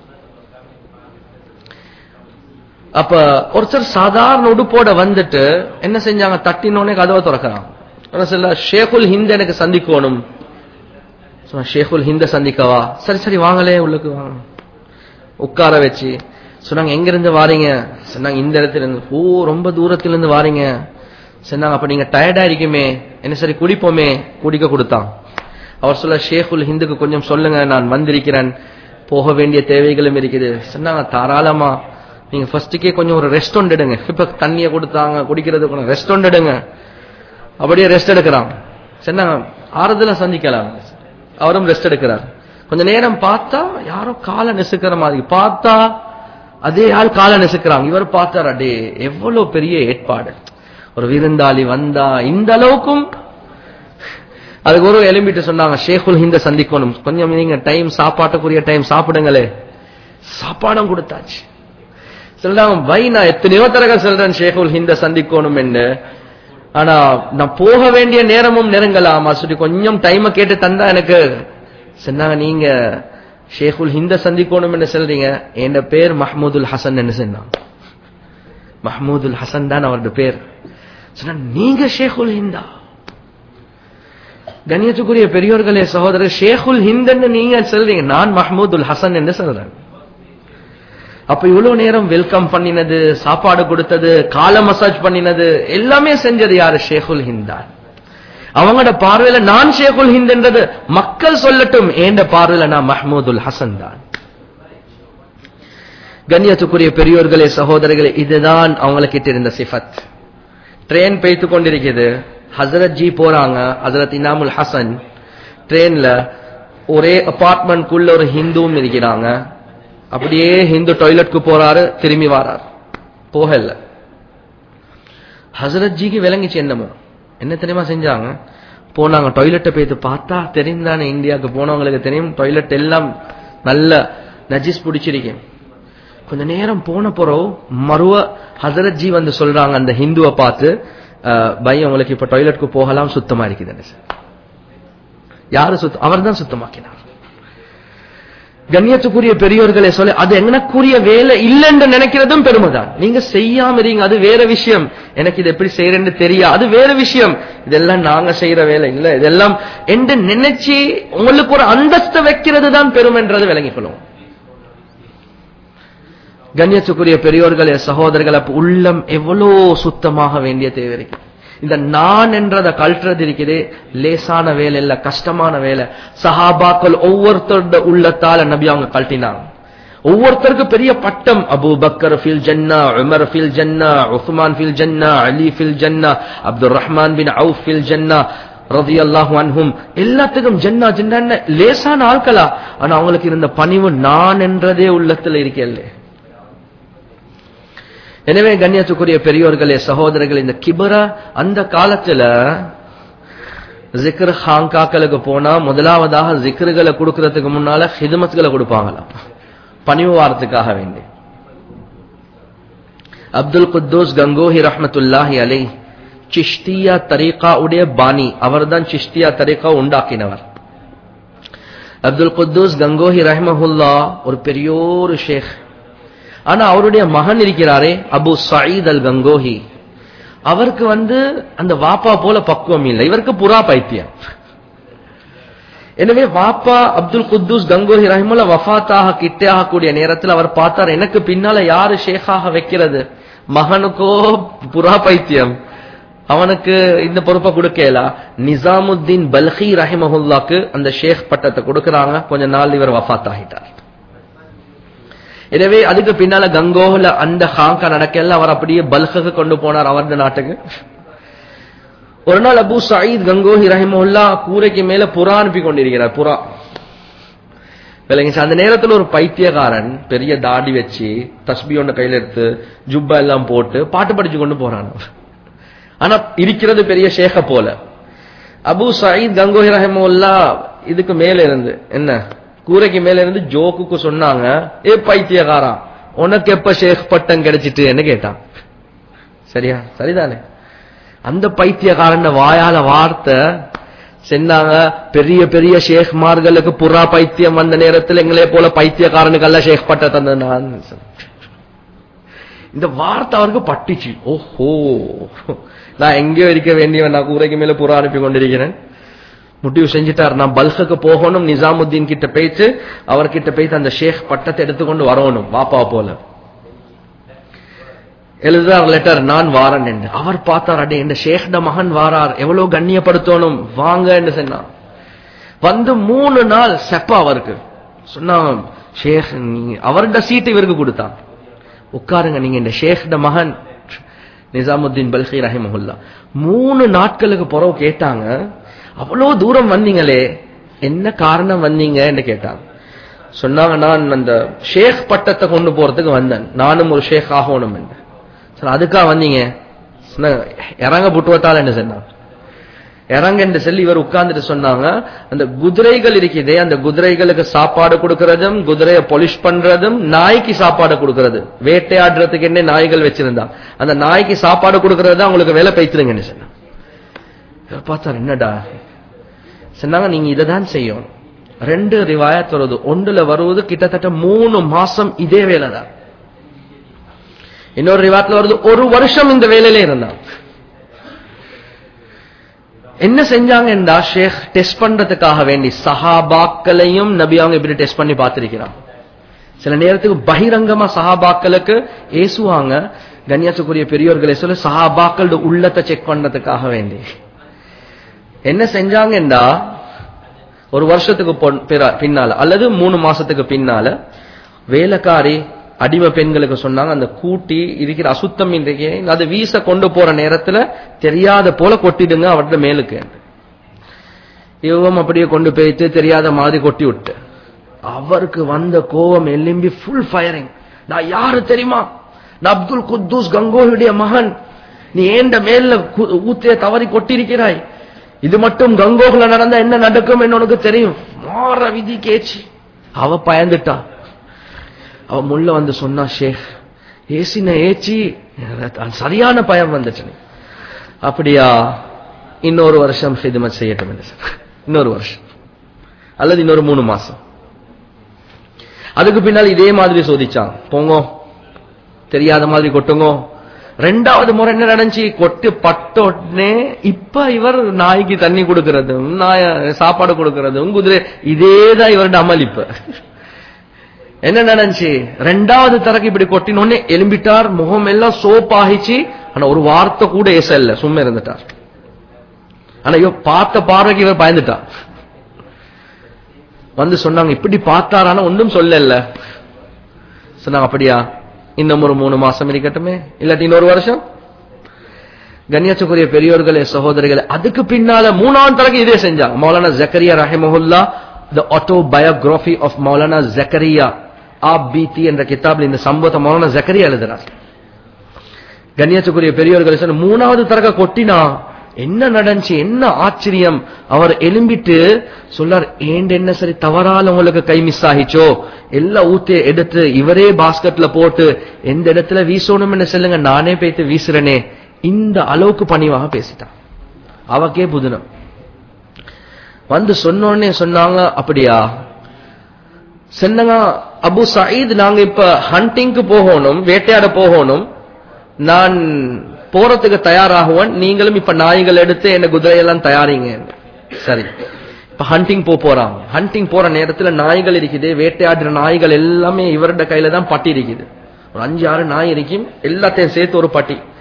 அப்ப ஒருத்தர் சாதாரண உடுப்போட வந்துட்டு என்ன செஞ்சாங்க, தட்டினோடனே கதவை திறக்கிறாங்க. ஷேகுல் ஹிந்த் எனக்கு சந்திக்கணும். ஷேகுல் ஹிந்த சந்திக்கவா? சரி சரி வாங்களே உள்ளுக்கு வாங்க. உட்கார வச்சு சொன்னாங்க, எங்க இருந்து வாரீங்க? சொன்னாங்க, இந்த இடத்துல இருந்து. ஓ, ரொம்ப தூரத்திலிருந்து வாரீங்க. சொன்னாங்க, அப்ப நீங்க டயர்டா இருக்குமே, என்ன சரி குடிப்போமே. குடிக்க கொடுத்தான். அவர் சொல்ல, ஷேகுல் ஹிந்துக்கு கொஞ்சம் சொல்லுங்க, நான் வந்திருக்கிறேன், போக வேண்டிய தேவைகளும் இருக்குது. சொன்னாங்க, தாராளமா, நீங்க ஃபர்ஸ்டுக்கே கொஞ்சம் ஒரு ரெஸ்ட் ஒன்று எடுங்க. இப்ப தண்ணியை கொடுத்தாங்க குடிக்கிறதுக்கு, ரெஸ்ட் ஒன்று எடுங்க. அப்படியே ரெஸ்ட் எடுக்கிறாங்க. சொன்னாங்க, ஆறுதலா சந்திக்கலாம். அவரும் ரெஸ்ட் எடுக்கிறார். கொஞ்ச நேரம் பார்த்தா யாரோ காலை நெசுக்கிற மாதிரி, பார்த்தா அதே ஆள் காலை நெசுக்கிறாங்க. இவர் பார்த்தார், அடே எவ்வளவு பெரிய ஏற்பாடு, ஒரு விருந்தாளி வந்தா இந்த அளவுக்கும். அதுக்கு ஒரு எலும்பிட்டு சொன்னாங்க, ஷேகுல் ஹிந்த சந்திக்கணும், கொஞ்சம் நீங்க டைம், சாப்பாட்டுக்குரிய டைம் சாப்பிடுங்களே. சாப்பாடும் கொடுத்தாச்சு. சொல்றாங்க, பை நான் எத்தனையோ தரக சொல்றேன் ஷேகுல் ஹிந்த சந்திக்கணும் என்று, ஆனா நான் போக வேண்டிய நேரமும் நெருங்கலாமா சொல்லி கொஞ்சம் டைம் கேட்டு தந்தா எனக்கு. சொன்னாங்க, நீங்க ஷேகுல் ஹிந்த சந்திக்கணும் என்று சொல்றீங்க, என் பேர் மஹ்மூதுல் ஹசன் என்று சொன்னாங்க. மஹ்மூதுல் ஹசன் தான் அவருடைய பேர். சொன்னா, நீங்க ஷேகுல் ஹிந்தா? கண்ணியத்துக்குரிய பெரியோர்களே சகோதரர், ஷேகுல் ஹிந்த் என்று நீங்க சொல்றீங்க, நான் மஹ்மூதுல் ஹசன் என்று சொல்றேன். அப்ப இவ்வளவு நேரம் வெல்கம் பண்ணினது, சாப்பாடு கொடுத்தது, கால மசாஜ் பண்ணினது, எல்லாமே செஞ்சது யாரு? ஷேகுல் ஹிந்த் தான். அவங்களோட பார்வையில நான் ஷேகுல் ஹிந்த் என்றது மக்கள் சொல்லட்டும், ஏண்ட பார்வையில நான் மஹ்மூதுல் ஹசன் தான். கண்ணியத்துக்குரிய பெரியோர்களே சகோதரர்களே, இதுதான் அவங்களுக்கு இருந்த சிஃபத். ட்ரெயின் பெய்து கொண்டிருக்கிறது, ஹசரத் ஜி போறாங்க, ஹசரத் இனாமுல் ஹசன் ட்ரெயின்ல. ஒரே அபார்ட்மெண்ட்குள்ள ஒரு ஹிந்துவும் இருக்கிறாங்க. அப்படியே ஹிந்து டாய்லெட்க்கு போறாரு, திரும்பி வராரு, போகல. ஹசரத் ஜிக்கு விளங்கிச்சு என்னமோ. என்ன தெரியுமா செஞ்சாங்க? போனாங்க டாய்லெட்டை போயிட்டு பார்த்தா தெரிந்தானே, இந்தியாவுக்கு போனவங்களுக்கு தெரியும், டாய்லெட் எல்லாம் நல்ல நஜிஸ் பிடிச்சிருக்கேன். கொஞ்ச நேரம் போன பிறகு மறுவ ஹசரத் ஜி வந்து சொல்றாங்க அந்த ஹிந்துவை பார்த்து, பை உங்களுக்கு இப்ப டாய்லெட்க்கு போகலாம், சுத்தமா இருக்குதுன்னு. யாரு சுத்தம்? அவர் தான் சுத்தமாக்கினார். கண்ணியத்துக்குரிய பெரியோர்களே சொல்ல, அது எனக்குரிய வேலை இல்லைன்னு நினைக்கிறதும் பெருமைதான். நீங்க செய்யாம இருங்க, அது வேற விஷயம். எனக்கு இது எப்படி செய்யறேன்னு தெரியா, அது வேற விஷயம். இதெல்லாம் நாங்க செய்யற வேலை இல்ல, இதெல்லாம் என்று நினைச்சு உங்களுக்கு ஒரு அந்தஸ்து வைக்கிறது தான் பெருமைன்றது விளங்கிக்கொள்ளும். கண்ணியத்துக்குரிய பெரியோர்களே சகோதரர்கள், அப்ப உள்ளம் எவ்வளோ சுத்தமாக வேண்டிய தேவை இருக்கு. இந்த நான் என்றதை கல்றது இருக்குது, லேசான வேலை இல்ல, கஷ்டமான வேலை. சஹாபாக்கள் ஒவ்வொருத்தரோட உள்ளத்தால நபி அவங்க கல்ட்டினாங்க. ஒவ்வொருத்தருக்கு பெரிய பட்டம். அபூ பக்கர் ஃபில் ஜன்னா, உமர் ஃபில் ஜன்னா, உஸ்மான் ஃபில் ஜன்னா, அலி ஃபில் ஜன்னா, அப்துல் ரஹ்மான் பின் அவுஃப் ஃபில் ஜன்னா ரலியல்லாஹு அன்ஹும். எல்லாத்துக்கும் ஜன்னா ஜன்னா லேசான ஆட்களா, ஆனா அவங்களுக்கு இருந்த பணிவு நான் என்றதே உள்ளத்துல இருக்கே. எனவே கண்ணியத்துக்குரிய பெரியோர்களே சகோதரர்கள், இந்த கிபரா அந்த காலத்துல ஜிக்ர் ஹாங்காக்களுக்கு போனா முதலாவதாக ஜிக்ருகளை கொடுக்கறதுக்கு முன்னால ஹிதமத்களை கொடுப்பாங்களாம், பணிவு வாரத்துக்காக வேண்டி. அப்துல் குத்தூஸ் கங்கோஹி ரஹ்மத்துல்லாஹி அலைஹி சிஷ்தியா தரீகா உடைய பாணி, அவர்தான் சிஷ்தியா தரீகா உண்டாக்கினவர். அப்துல் குத்தூஸ் கங்கோஹி ரஹ்மஹுல்லா ஒரு பெரியோரு ஷேக். ஆனா அவருடைய மகன் இருக்கிறாரே அபு சயீத் அல் கங்கோஹி, அவருக்கு அந்த வாப்பா போல பக்குவம் இல்லை, இவருக்கு புறா பைத்தியம். எனவே வாப்பா அப்துல் குத்தூஸ் கங்கோஹி ரஹிமுல்லா வஃபாத்தாக கிட்டே ஆகக்கூடிய நேரத்தில் அவர் பார்த்தார், எனக்கு பின்னால யாரு ஷேக்காக வைக்கிறது? மகனுக்கோ புறா பைத்தியம், அவனுக்கு இந்த பொறுப்பை கொடுக்கல. நிசாமுத்தீன் பல்கி ரஹிமஹுல்லாக்கு அந்த ஷேக் பட்டத்தை கொடுக்கறாங்க. கொஞ்ச நாள் இவர் வஃபாத் ஆகிட்டார். எனவே அதுக்கு பின்னால கங்கோஹ்ல அந்த ஹாங்கா நடக்கல. அவர் அப்படியே பல்குக்கு கொண்டு போனார் அவரது நாட்டுக்கு. ஒரு நாள் அபு சயீத் கங்கோஹி ரஹிமஹுல்லா கூரைக்கு மேல புறா அனுப்பி கொண்டிருக்கிறார். புறா விளங்கிச்சு. அந்த நேரத்தில் ஒரு பைத்தியக்காரன் பெரிய தாடி வச்சு தஸ்பி ஒண்ணு கையில எடுத்து ஜுப்பா எல்லாம் போட்டு பாட்டு படிச்சு கொண்டு போறான். ஆனா இருக்கிறது பெரிய ஷேக போல. அபு சயீத் கங்கோஹி ரஹிமஹுல்லா இதுக்கு மேல இருந்து என்ன கூரைக்கு மேல இருந்து ஜோக்குக்கு சொன்னாங்க, ஏ பைத்தியக்காரா, உனக்கு எப்ப ஷேக் பட்டம் கிடைச்சிட்டு என்ன கேட்டான். சரியா? சரிதானே? அந்த பைத்தியக்காரன் வாயால வார்த்தை சொன்னாங்க, பெரிய பெரிய ஷேக்மார்களுக்கு புறா பைத்தியம் வந்த நேரத்தில் எங்களே போல பைத்தியக்காரனுக்கெல்லாம் ஷேக் பட்ட தந்த நான். இந்த வார்த்தை அவருக்கு பட்டிச்சு. ஓஹோ, நான் எங்கேயோ இருக்க வேண்டியவன், நான் கூரைக்கு மேல புறா அனுப்பி கொண்டிருக்கிறேன். முடிவு செஞ்சுட்டார், நான் பல்குக்கு போகணும், நிசாமுத்தீன் கிட்ட போயிட்டு அவர்கிட்ட போயிட்டு அந்த ஷேக் பட்டத்தை எடுத்துக்கொண்டு வரணும் வாப்பா போல. எழுதார் லெட்டர், நான் வாரன் என்று. அவர் பார்த்தார், அடே இந்த ஷேக்ட மகன் வாரார், எவ்வளவு கண்ணியப்படுத்தணும், வாங்க என்று சொன்னார். வந்து 3 நாள் செப்பா அவருக்கு சொன்னாங்க, ஷேக் அவர்கிட்ட சீட்டு இவருக்கு கொடுத்தான், உட்காருங்க, நீங்க இந்த ஷேக்ட மகன் நிசாமுத்தீன் பல்கி ரஹிமஹுல்லா. 3 நாட்களுக்கு பிறகு கேட்டாங்க, அவ்வளவு தூரம் வந்தீங்களே, என்ன காரணம் வந்தீங்க என்று கேட்டாங்க. சொன்னாங்க, நான் அந்த ஷேக் பட்டத்தை கொண்டு போறதுக்கு வந்தேன், நானும் ஒரு ஷேக் ஆகணும் என்று. அதுக்கா வந்தீங்க? இறங்க புட்டுவத்தால் என்ன சொன்னாங்க, இறங்க என்று சொல்லி இவர் உட்கார்ந்துட்டு சொன்னாங்க, அந்த குதிரைகள் இருக்குதே, அந்த குதிரைகளுக்கு சாப்பாடு கொடுக்கறதும், குதிரையை பொலிஷ் பண்றதும், நாய்க்கு சாப்பாடு கொடுக்கறது, வேட்டையாடுறதுக்கு என்ன நாய்கள் வச்சிருந்தா அந்த நாய்க்கு சாப்பாடு கொடுக்கறது உங்களுக்கு வேலை பைத்துருங்கன்னு சொன்னாங்க. பார்த்தார், என்னடா சொன்னாங்க, நீங்க இதைதான் செய்யும். 2 ரிவாயத் வருது, ஒன்றுல வருவது கிட்டத்தட்ட 3 மாசம் இதே வேலை தான். இன்னொரு ரிவாயத்துல வருது 1 வருஷம் இந்த வேலையில இருந்தான். என்ன செஞ்சாங்க என்றா, ஷேக் டெஸ்ட் பண்றதுக்காக வேண்டி சஹாபாக்களையும் நபி அவங்க இப்படி டெஸ்ட் பண்ணி பார்த்திருக்கிறான். சில நேரத்துக்கு பகிரங்கமா சஹாபாக்களுக்கு ஏசுவாங்க. கண்ணியத்துக்குரிய பெரியோர்களை சொல்ல, சஹாபாக்களோட உள்ளத்தை செக் பண்றதுக்காக வேண்டி என்ன செஞ்சாங்கண்டா, 1 வருஷத்துக்கு பின்னால அல்லது 3 மாசத்துக்கு பின்னால வேலைக்காரி அடிமை பெண்களுக்கு சொன்னாங்க, அந்த கூட்டி இருக்கிற அசுத்தம் இன்றைக்கு அது வீச கொண்டு போற நேரத்துல தெரியாத போல கொட்டிடுங்க அவர்கிட்ட மேலுக்கு. இவம் அப்படியே கொண்டு போயிட்டு தெரியாத மாதிரி கொட்டி விட்டு, அவருக்கு வந்த கோபம் எலும்பி ஃபுல் ஃபயரிங். நான் யாரு தெரியுமா? நான் அப்துல் குத்தூஸ் கங்கோஹியுடைய மகன். நீ ஏண்ட மேல ஊத்தைய தவறி கொட்டிருக்கிறாய். இது மட்டும் கங்கோஹ்ல நடந்தா என்ன நடக்கும் என்று உனக்கு தெரியும். மாற விதி கேச்சு. அவ பயந்துட்டா. அவ முள்ள வந்து சொன்னா, ஷேக் ஏசின ஏச்சி சரியான பயம் வந்துச்சு. அப்படியா, இன்னொரு வருஷம் ஹிதமத் செய்யட்டும். இன்னொரு வருஷம் அல்லது இன்னொரு 3 மாசம். அதுக்கு பின்னால் இதே மாதிரி சோதிச்சாங்க, போங்க தெரியாத மாதிரி கொட்டுங்க. 2வது முறை என்ன நடந்துச்சு, கொட்டு பட்ட உடனே இப்ப இவர் நாய்க்கு தண்ணி கொடுக்கறதும், நாய சாப்பாடு கொடுக்கறதும், குதிரை, இதேதான் இவருடைய அமல். இப்ப என்ன நடந்துச்சு, 2வது தரக்கு இப்படி கொட்டினோடனே எலும்பிட்டார், முகம் எல்லாம் சோப் ஆகிச்சு. ஆனா ஒரு வார்த்தை கூட ஏசல்ல, சும்மா இருந்துட்டார். ஆனா இவ பார்த்த பார்வைக்கு இவர் பயந்துட்டார். வந்து சொன்னாங்க, இப்படி பார்த்தார், ஆனா ஒன்றும் சொல்லல. சொன்னாங்க, அப்படியா, இன்னும் ஒரு 3 மாசம் இருக்கட்டுமே, இல்லாட்டி இன்னொரு வருஷம். கண்ணியத்துக்குரிய பெரியோர்களே சகோதரிகளே, அதுக்கு பின்னால 3வது தரக்கு இதே செஞ்சாங்க. மௌலானா ஜக்கரியா ரஹிமஹுல்லா, the autobiography of Maulana Zakariya Aap Beeti என்ற கிதாபில் இந்த சம்பவத்தை மௌலானா ஜக்கரியா எழுதுறார். கண்ணியத்துக்குரிய பெரியோர்களே, 3வது தரக்க கொட்டினா என்ன நடந்துச்சு, என்ன ஆச்சரியம். அவர் எலும்பிட்டு சொல்லார், ஏண்ட என்ன சரி தவறால உங்களுக்கு கை மிஸ் ஆகிச்சோ, எல்லா ஊத்தைய எடுத்து இவரே பாஸ்கெட்ல போட்டு எந்த இடத்துல வீசணும் என்ன சொல்லுங்க, நானே போய்த்து வீசுறனே. இந்த அளவுக்கு பணிவாக பேசிட்டான். அவக்கே புதுனம் வந்து சொன்னோடனே சொன்னாங்க, அப்படியா சொன்னாங்க, அபு சயீத் நாங்க இப்ப ஹண்டிங்க்கு போகணும், வேட்டையாட போகணும், நான் போறதுக்கு தயாராகுவன், நீங்களும் இப்ப நாய்கள் எடுத்து என்ன குதிரையெல்லாம் தயாரிங்க. சரி, இப்ப ஹண்டிங் போறாங்க. ஹண்டிங் போற நேரத்துல நாய்கள் இருக்குது, வேட்டையாடுற நாய்கள் எல்லாமே இவருடைய கையில தான் பட்டி இருக்குது. ஒரு 5-6 நாய் இருக்கும், எல்லாத்தையும் சேர்த்து ஒரு பட்டி.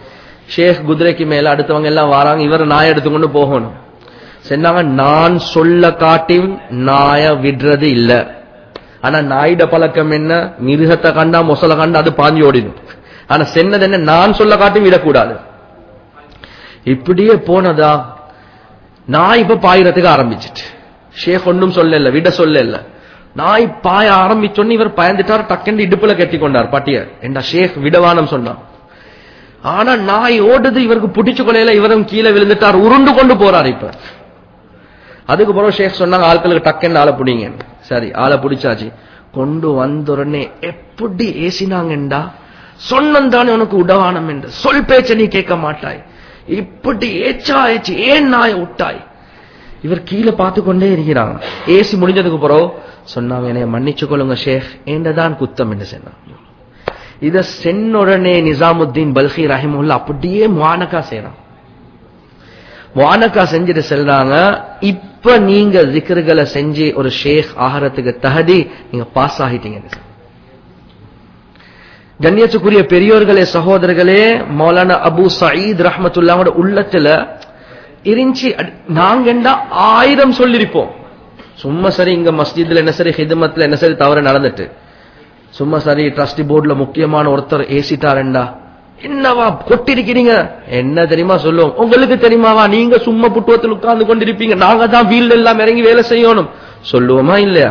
ஷேக் குதிரைக்கு மேல அடுத்தவங்க எல்லாம் வராங்க, இவர் நாயை எடுத்துக்கொண்டு போகணும். சொன்னாங்க, நான் சொல்ல காட்டியும் நாய விடுறது இல்ல. ஆனா நாயிட பழக்கம் என்ன, மிருகத்தை கண்டா மொசல கண்டா அது பாஞ்சு ஓடிடும். ஆனா சென்னது என்ன, நான் சொல்ல காட்டியும் விடக்கூடாது. இப்படியே போனதா நாய் இப்ப பாயிரத்துக்கு ஆரம்பிச்சிட்டு, ஷேக் ஒன்றும் சொல்லல, விட சொல்லல. நாய் பாய ஆரம்பிச்சோன்னு இவர் பயந்துட்டார், டக்குன்னு இடுப்புல கட்டி கொண்டார் பட்டிய. என்ன ஷேக் விடவானம் சொன்னார். ஆனா நாய் ஓடுது, இவருக்கு புடிச்சு கொள்ளையில, இவரும் கீழே விழுந்துட்டார், உருண்டு கொண்டு போறார். இப்ப அதுக்கு பிறகு ஷேக் சொன்னாங்க, ஆட்களுக்கு டக்குன்னு ஆளை பிடிங்க. சரி, ஆளை பிடிச்சாச்சு. கொண்டு வந்தோடனே எப்படி ஏசினாங்கண்டா, சொன்னந்தானே உனக்கு உடவானம் என்று, சொல் பேச்ச நீ கேட்க மாட்டாய், இப்படி ஏச்சா ஏச்சு, ஏன் நாய விட்டாய். இவர் கீழே பார்த்து கொண்டே இருக்கிறாங்க. ஏசி முடிஞ்சதுக்கு பிறகு சொன்னாங்க, என்னைய மன்னிச்சு கொள்ளுங்க ஷேக், என்னதான் குத்தம் என்று சொன்னாங்க. இத சென்னுடனே நிசாமுத்தீன் பல்கி ரஹிமுல்லா அப்படியே முஆனகா செய்யறாங்க. முஆனகா செஞ்சுட்டு செல்றாங்க, இப்ப நீங்க ஜிக்ர்களை செஞ்சு ஒரு ஷேக் ஆகறதுக்கு தகுதி நீங்க பாஸ் ஆகிட்டீங்க. கண்ணியத்துக்குரிய பெரியோர்களே, சகோதரர்களே, மௌலானா அபு சயீத் ரஹ்மத்துல்லாஹோட உள்ளத்துல இருந்துச்சு. நாங்கண்டா 1000 சொல்லிருப்போம். சும்மா சரி இங்க மஸ்ஜித்ல என்ன சரி, ஹிதமத்ல என்ன சரி தவறு நடந்துட்டு, சும்மா சரி ட்ரஸ்டி போர்டுல முக்கியமான ஒருத்தர் ஏசிட்டாருண்டா, என்னவா கொட்டிருக்கிறீங்க, என்ன தெரியுமா சொல்லுவோம், உங்களுக்கு தெரியுமாவா, நீங்க சும்மா புட்டுவத்தில் உட்கார்ந்து கொண்டிருப்பீங்க, நாங்க தான் வீல் எல்லாம் இறங்கி வேலை செய்யணும். சொல்லுவோமா இல்லையா?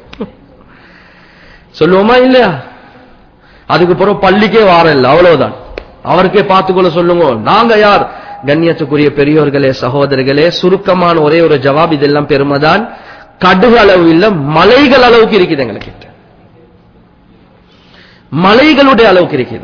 சொல்லுவோமா இல்லையா? அதுக்கு பிறகு பள்ளிக்கே வாரல்ல, அவ்வளவுதான். அவருக்கே பார்த்துக்கொள்ள சொல்லுங்க. நாங்க யார்? கண்ணியத்துக்குரிய பெரியோர்களே, சகோதரர்களே, சுருக்கமான ஒரே ஒரு ஜவாப், இதெல்லாம் பெருமைதான். கடுகு அளவு இல்ல, மலைகள் அளவுக்கு இருக்குது எங்களுக்கு, மலைகளுடைய அளவுக்கு இருக்குது.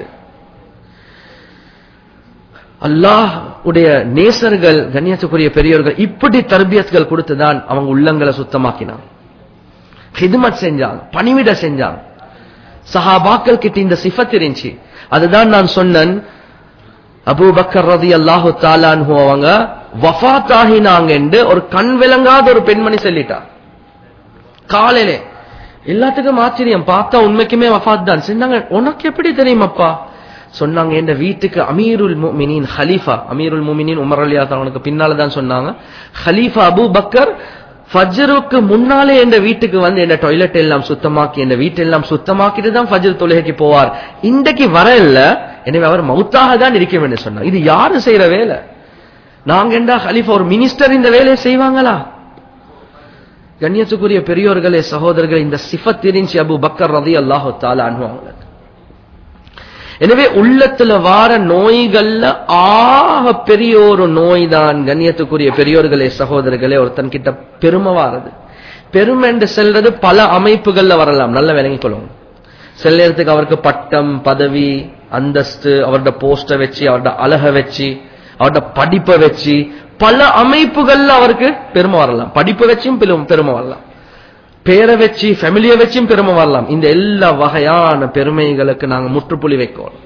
அல்லாஹ் உடைய நேசர்கள், கண்ணியத்துக்குரிய பெரியோர்கள் இப்படி தர்பியத்கள் கொடுத்துதான் அவங்க உள்ளங்களை சுத்தமாக்கினாங்க, ஹிதமத் செஞ்சாங்க, பணிவிட செஞ்சாங்க. சஹாபாக்கள் கிட்ட இந்த சிஃபத் இருந்துச்சு. அதுதான் நான் சொன்னேன், அபூபக்கர் ரலியல்லாஹு தஆலா அன்ஹு அவங்க வஃபாத் ஆகினாங்க என்று ஒரு கண் விளங்காத ஒரு பெண்மணி சொல்லிட்டா. காலையிலே எல்லாத்துக்கும் ஆச்சரியம், பார்த்தா உண்மைக்குமே வஃபாத் தான். சொன்னாங்க, உனக்கு எப்படி தெரியுமாப்பா? சொன்னாங்க, என் வீட்டுக்கு அமீருல் முஃமினீன் ஹலீஃபா, அமீருல் முஃமினீன் உமர் ரலியல்லாஹு அவனுக்கு பின்னால தான் சொன்னாங்க, ஹலீஃபா அபூபக்கர் ஃபஜ்ருக்கு முன்னாலே என் வீட்டுக்கு வந்து என் டாய்லெட் எல்லாம் சுத்தமாக்கி, என் வீட்டெல்லாம் சுத்தமாக்கிட்டு தான் ஃபஜ்ர் தொழுகைக்கு போவார். இன்றைக்கு வர இல்ல, எனவே அவர் மௌத்தாக தான் இருக்க வேண்டும் சொன்னாங்க. இது யாரு செய்யற வேலை? நாங்க என்ன ஹலீஃபா, ஒரு மினிஸ்டர் இந்த வேலையை செய்வாங்களா? கண்ணியத்துக்குரிய பெரியோர்களே, சகோதரர்கள், இந்த சிஃபத் இருந்துச்சு அபூபக்கர் ரலியல்லாஹு தஆலா அன்ஹு அவங்களுக்கு. எனவே உள்ளத்துல வார நோய்கள்ல ஆக பெரிய ஒரு நோய் தான், கண்ணியத்துக்குரிய பெரியோர்களே, சகோதரர்களே, ஒருத்தன் கிட்ட பெருமை வாரது. பெருமை என்று செல்றது பல அமைப்புகள்ல வரலாம், நல்ல விளங்கிக் கொள்ளுங்க. சில நேரத்துக்கு அவருக்கு பட்டம், பதவி, அந்தஸ்து, அவரோட போஸ்ட வச்சு, அவரோட அழக வச்சு, அவரோட படிப்பை வச்சு, பல அமைப்புகள்ல அவருக்கு பெருமை வரலாம். படிப்பை வச்சும் பெருமை வரலாம், பேரை வச்சு, ஃபேமிலியை வச்சும் பெருமை வரலாம். இந்த எல்லா வகையான பெருமைகளுக்கு நாங்க முற்றுப்புள்ளி வைக்கணும்.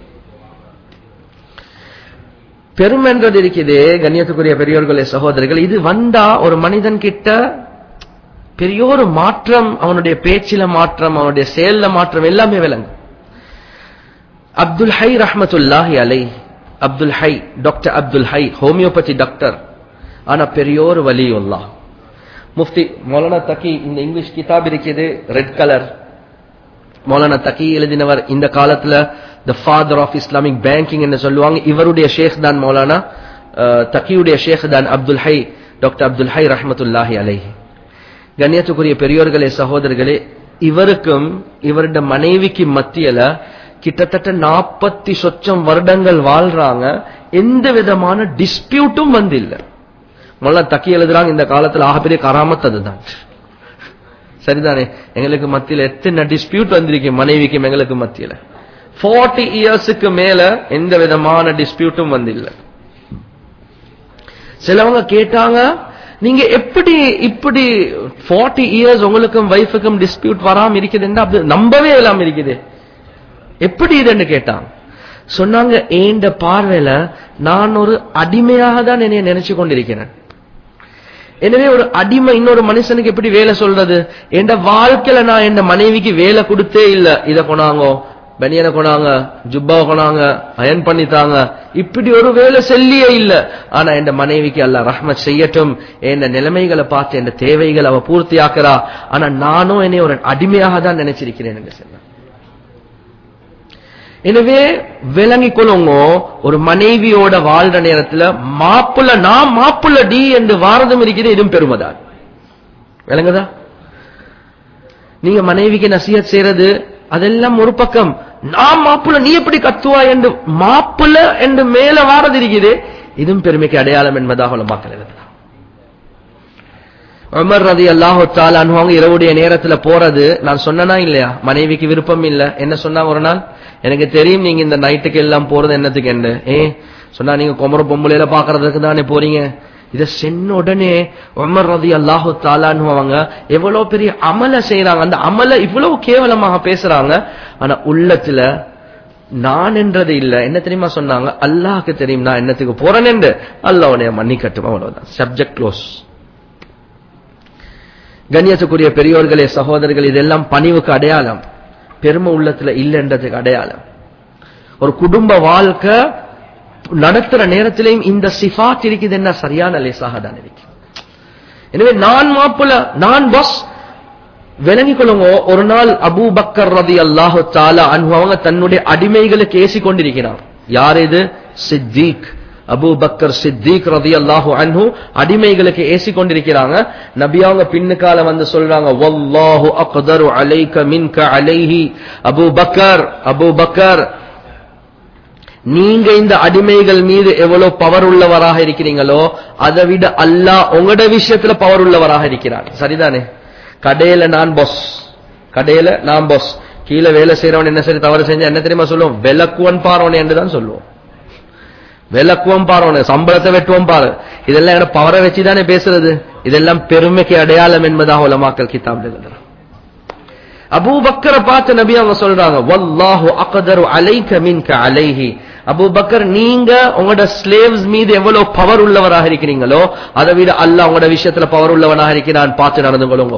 பெருமைன்றது இருக்குது, கண்ணியத்துக்குரிய பெரியோர்களே, சகோதரர்கள், இது வந்தா ஒரு மனிதன் கிட்ட பெரிய ஒரு மாற்றம், அவனுடைய பேச்சில மாற்றம், அவனுடைய செயல்ல மாற்றம் எல்லாமே விளங்கும். அப்துல் ஹை ரஹ்மத்துல்லாஹி அலைஹி, Abdul Hai, doctor Abdul Hai, homeopathy doctor, ஆனா பெரியோர் வலியுல்லாஹ். முஃப்தி மௌலானா தகி, இந்த இங்கிலீஷ் கிதாப் இருக்குது ரெட் கலர், மௌலானா தகி எழுதினவர். இந்த காலத்துல the father of Islamic banking என்று சொல்லுவாங்க. இவருடைய ஷேக் தான் மௌலானா தகியுடைய ஷேக் தான் அப்துல் ஹை, டாக்டர் அப்துல் ஹை ரஹ்மத்துல்லாஹி அலைஹி. கண்ணியத்துக்குரிய பெரியோர்களே, சகோதரர்களே, இவருக்கும் இவருடைய மனைவிக்கு மத்தியில கிட்டத்தட்ட 40 சொச்சம் வருடங்கள் வாழ்றாங்க. எந்த விதமான டிஸ்பியூட்டும் வந்து இல்ல. மௌலானா தகி எழுதுறாங்க, இந்த காலத்துல ஆகப்பெரிய கராமத் அதுதான். சரிதானே? எங்களுக்கு மத்தியில எத்தனை டிஸ்பியூட் வந்திருக்கு, மனைவிக்கும் எங்களுக்கு மத்தியில 40 இயர்ஸுக்கு மேல எந்த விதமான டிஸ்பியூட்டும் வந்து இல்ல. சிலவங்க கேட்டாங்க, நீங்க எப்படி இப்படி 40 இயர்ஸ் உங்களுக்கும் வைஃபுக்கும் டிஸ்பியூட் வராம இருக்குதுன்னா அப்படி நம்பவே இல்லாம இருக்குது, எப்படி இதுன்னு கேட்டாங்க. சொன்னாங்க, ஏண்ட பார்வையில நான் ஒரு அடிமையாக தான் என்னைய நினைச்சு கொண்டிருக்கிறேன். எனவே ஒரு அடிமை இன்னொரு மனுஷனுக்கு எப்படி வேலை சொல்றது? என் வாழ்க்கையில நான் என் மனைவிக்கு வேலை கொடுத்தே இல்ல, இத கொண்டாங்கோ, பனியனை கொண்டாங்க, ஜுப்பாவை கொண்டாங்க, அயன் பண்ணித்தாங்க. இப்படி ஒரு வேலை செல்லியே இல்ல. ஆனா என் மனைவிக்கு அல்லாஹ் ரஹ்மத் செய்யட்டும், என் நிலைமைகளை பார்த்து என் தேவைகளை அவ பூர்த்தி ஆக்குறா. ஆனா நானும் என்னை ஒரு அடிமையாக தான் நினைச்சிருக்கிறேன் என்று சொன்ன. எனவே விளங்கிக் கொள்ளுங்க, ஒரு மனைவியோட வாழ்ற நேரத்துல மாப்புள்ள நான் மாப்புள்ள டி என்று வாரதும் இருக்கிறது, இதுவும் பெருமைதான். விளங்குதா? நீங்க மனைவிக்கு நசியத் செய்யறது அதெல்லாம் ஒரு பக்கம். நான் மாப்புள்ள நீ எப்படி கத்துவா என்று மாப்புள்ள என்று மேல வாரது இருக்குது, இதுவும் பெருமைக்கு அடையாளம் என்பதாக மக்கள் எழுதுறாங்க. உமர் ரலியல்லாஹு தஆலா அன்ஹு இரவுடைய நேரத்துல போறது நான் சொன்னனா இல்லையா? மனைவிக்கு விருப்பம் இல்ல. என்ன சொன்னாங்க ஒரு நாள், எனக்கு தெரியும் நீங்க இந்த நைட்டுக்கு எல்லாம் போறது என்னத்துக்கு என்று. சொன்னா நீங்க குமர பொம்பளையில பாக்குறதுக்கு தானே போறீங்க. இத சென்ன உடனே உமர் ரலியல்லாஹு தஆலா அன்ஹு அவங்க எவ்வளவு பெரிய அமல செய்யறாங்க, அந்த அமல இவ்வளவு கேவலமாக பேசுறாங்க. ஆனா உள்ளத்துல நான் என்றது இல்ல. என்ன தெரியுமா சொன்னாங்க? அல்லாஹ்க்கு தெரியும் நான் என்னத்துக்கு போறேன் என்று. அல்லாஹ் உன்னை மன்னிக்கட்டும், அவ்வளவுதான். Subject close. கண்ணியத்துக்குரிய பெரியோர்களே, சகோதரர்கள், இதெல்லாம் பணிவுக்கு அடையாளம், பெருமை உள்ளத்துல இல்லைன்றதுக்கு அடையாளம். ஒரு குடும்ப வாழ்க்கை நடத்துற நேரத்திலையும் இந்த சிஃபாத் இருக்குது, என்ன சரியான லேசாக தான் இருக்கு. எனவே நான் மாப்பிள்ள, நான் பாஸ். விளங்கிக் கொள்ளுங்க, ஒரு நாள் அபூ பக்கர் ரலியல்லாஹு தஆலா அன்ஹு அவங்க தன்னுடைய அடிமைகளுக்கு ஏசிக் கொண்டிருக்கிறார். யார் இது? சித்தீக். அபூ பக்கர் சித்தீக் ரலியல்லாஹு அன்ஹு அடிமைகளுக்கு ஏசிக் கொண்டிருக்கிறாங்க. நபி அவங்க பின்னுக்கால வந்து சொல்றாங்க, வல்லாஹு அக்தரு அலைக மின்க அலைஹி. அபூ பக்கர் நீங்க இந்த அடிமைகள் மீது எவ்வளவு பவர் உள்ளவராக இருக்கிறீங்களோ அதை விட அல்லாஹ் உங்களோட விஷயத்துல பவர் உள்ளவராக இருக்கிறார். சரிதானே? கடையில நான் பாஸ், கீழே வேலை செய்யறவன் என்ன சரி தவறு செஞ்சா என்ன தெரியுமா சொல்லுவோம்? விளக்குவன் பாரோனே என்றுதான் சொல்லுவோம். விளக்குவம் பாரோனே, சம்பளத்தை வெட்டுவோம் பாரு. இதெல்லாம் என்ன பவரை வச்சுதானே பேசுறது? இதெல்லாம் பெருமைக்கு அடையாளம் என்பதாக உலமாக்கள் கிதாப்ல எழுதுறாங்க. அபூ பக்கரை பார்த்து நபி அவங்க சொல்றாங்க, வல்லாஹு அக்தரு அலைக மின்க அலைஹி. அபூ பக்கர் நீங்க உங்களோட ஸ்லேவ்ஸ் மீது எவ்வளவு பவர் உள்ளவராக இருக்கிறீங்களோ அதை விட அல்லாஹ் உங்களோட விஷயத்துல பவர் உள்ளவனாக இருக்கிறான், பார்த்து நடந்து கொள்ளுங்க.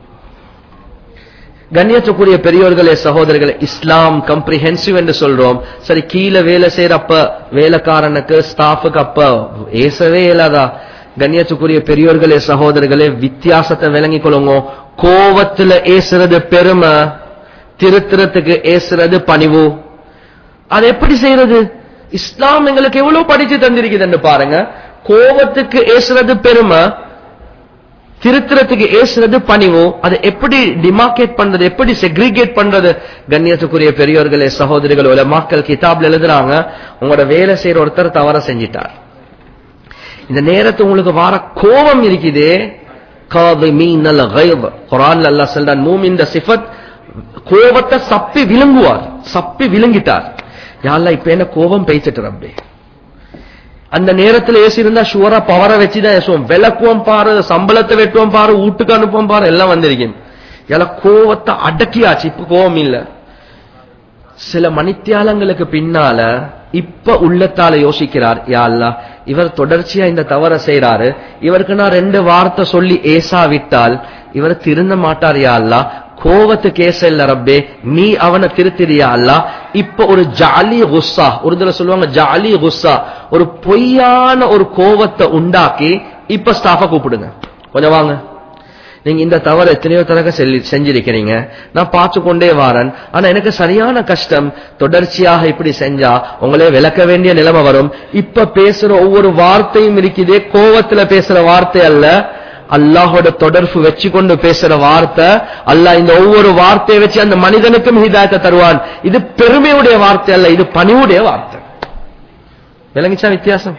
கண்ணியத்துக்குரிய பெரியோர்களே, சகோதரர்களே, இஸ்லாம் கம்ப்ரிஹென்சிவ் என்று சொல்றோம். சரி, கீழே வேலை செய்யறப்ப வேலைக்காரனுக்கு ஸ்டாஃபுக்கு அப்ப ஏசவே இல்லாதா? கண்ணியத்துக்குரிய பெரியோர்களே, சகோதரர்களே, வித்தியாசத்தை விளங்கிக் கொள்ளுங்க. கோவத்துல ஏசுறது பெருமை, திருத்துறதுக்கு ஏசுறது பணிவு. அது எப்படி செய்யறது? இஸ்லாம் எங்களுக்கு எவ்வளவு படிச்சு தந்திருக்குதுன்னு பாருங்க. கோவத்துக்கு ஏசுறது பெருமை, திருத்துறதுக்கு ஏசுறது பணிவு. அதை எப்படி டிமார்கேட் பண்றது, எப்படி செக்ரிகேட் பண்றது? கண்ணியத்துக்குரிய பெரியோர்களே, சகோதரிகள், உலமாக்கள் கிதாப்ல எழுதுறாங்க, உங்களோட வேலை செய்யற ஒருத்தர் தவற செஞ்சிட்டார். இந்த நேரத்தை உங்களுக்கு வார கோபம் இருக்குதே, காதிமீனல் கைத். குர்ஆன்ல அல்லாஹ் சொல்றான், மூமின் சிஃபத் கோபத்தை சப்பி விழுங்குவார். சப்பி விழுங்கிட்டார். யா அல்லாஹ் இப்ப என்ன கோபம் பேசிட்டு ரப்பே. அந்த நேரத்தில் ஏசி இருந்தா ஷுவரா பவரை வச்சுதான் ஏசுவோம். விளக்குவோம் பாரு, சம்பளத்தை வெட்டுவோம் பாரு, வீட்டுக்கு அனுப்புவோம் பாரு, எல்லாம் வந்திருக்கேன். எல்லாம் கோவத்தை அடக்கியாச்சு, இப்ப கோபம் இல்ல. சில மணித்தியாலங்களுக்கு பின்னால இப்ப உள்ளத்தால யோசிக்கிறார், யா அல்லாஹ் இவர் தொடர்ச்சியா இந்த தவற செய்யறாரு, இவருக்கு நான் 2 வார்த்தை சொல்லி ஏசா விட்டால் இவர் திருந்த மாட்டார். யா அல்லாஹ் கோவத்து கேச இல்ல ரப்பே, நீ அவனை திருத்திரியா அல்லாஹ். இப்ப ஒரு ஜாலி குஸ்ஸா, உருதுல சொல்லுவாங்க ஜாலி குஸ்ஸா, ஒரு பொய்யான ஒரு கோவத்தை உண்டாக்கி இப்ப ஸ்டாஃப கூப்பிடுங்க, கொஞ்சம் வாங்க, நீங்க இந்த தவற எத்தனையோ தடவை செஞ்சிருக்கிறீங்க, நான் பார்த்து கொண்டே வாரன், ஆனா எனக்கு சரியான கஷ்டம், தொடர்ச்சியாக இப்படி செஞ்சா உங்களே விளக்க வேண்டிய நிலைமை வரும். இப்ப பேசுற ஒவ்வொரு வார்த்தையும் இருக்குதே, கோவத்துல பேசுற வார்த்தை அல்ல, அல்லாஹோட தொடர்பு வச்சு கொண்டு பேசுற வார்த்தை. அல்லாஹ் இந்த ஒவ்வொரு வார்த்தையை வச்சு அந்த மனிதனுக்கும் ஹிதாயத்தை தருவான். இது பெருமையுடைய வார்த்தை அல்ல, இது பணிவுடைய வார்த்தை. விளங்கிச்சா வித்தியாசம்?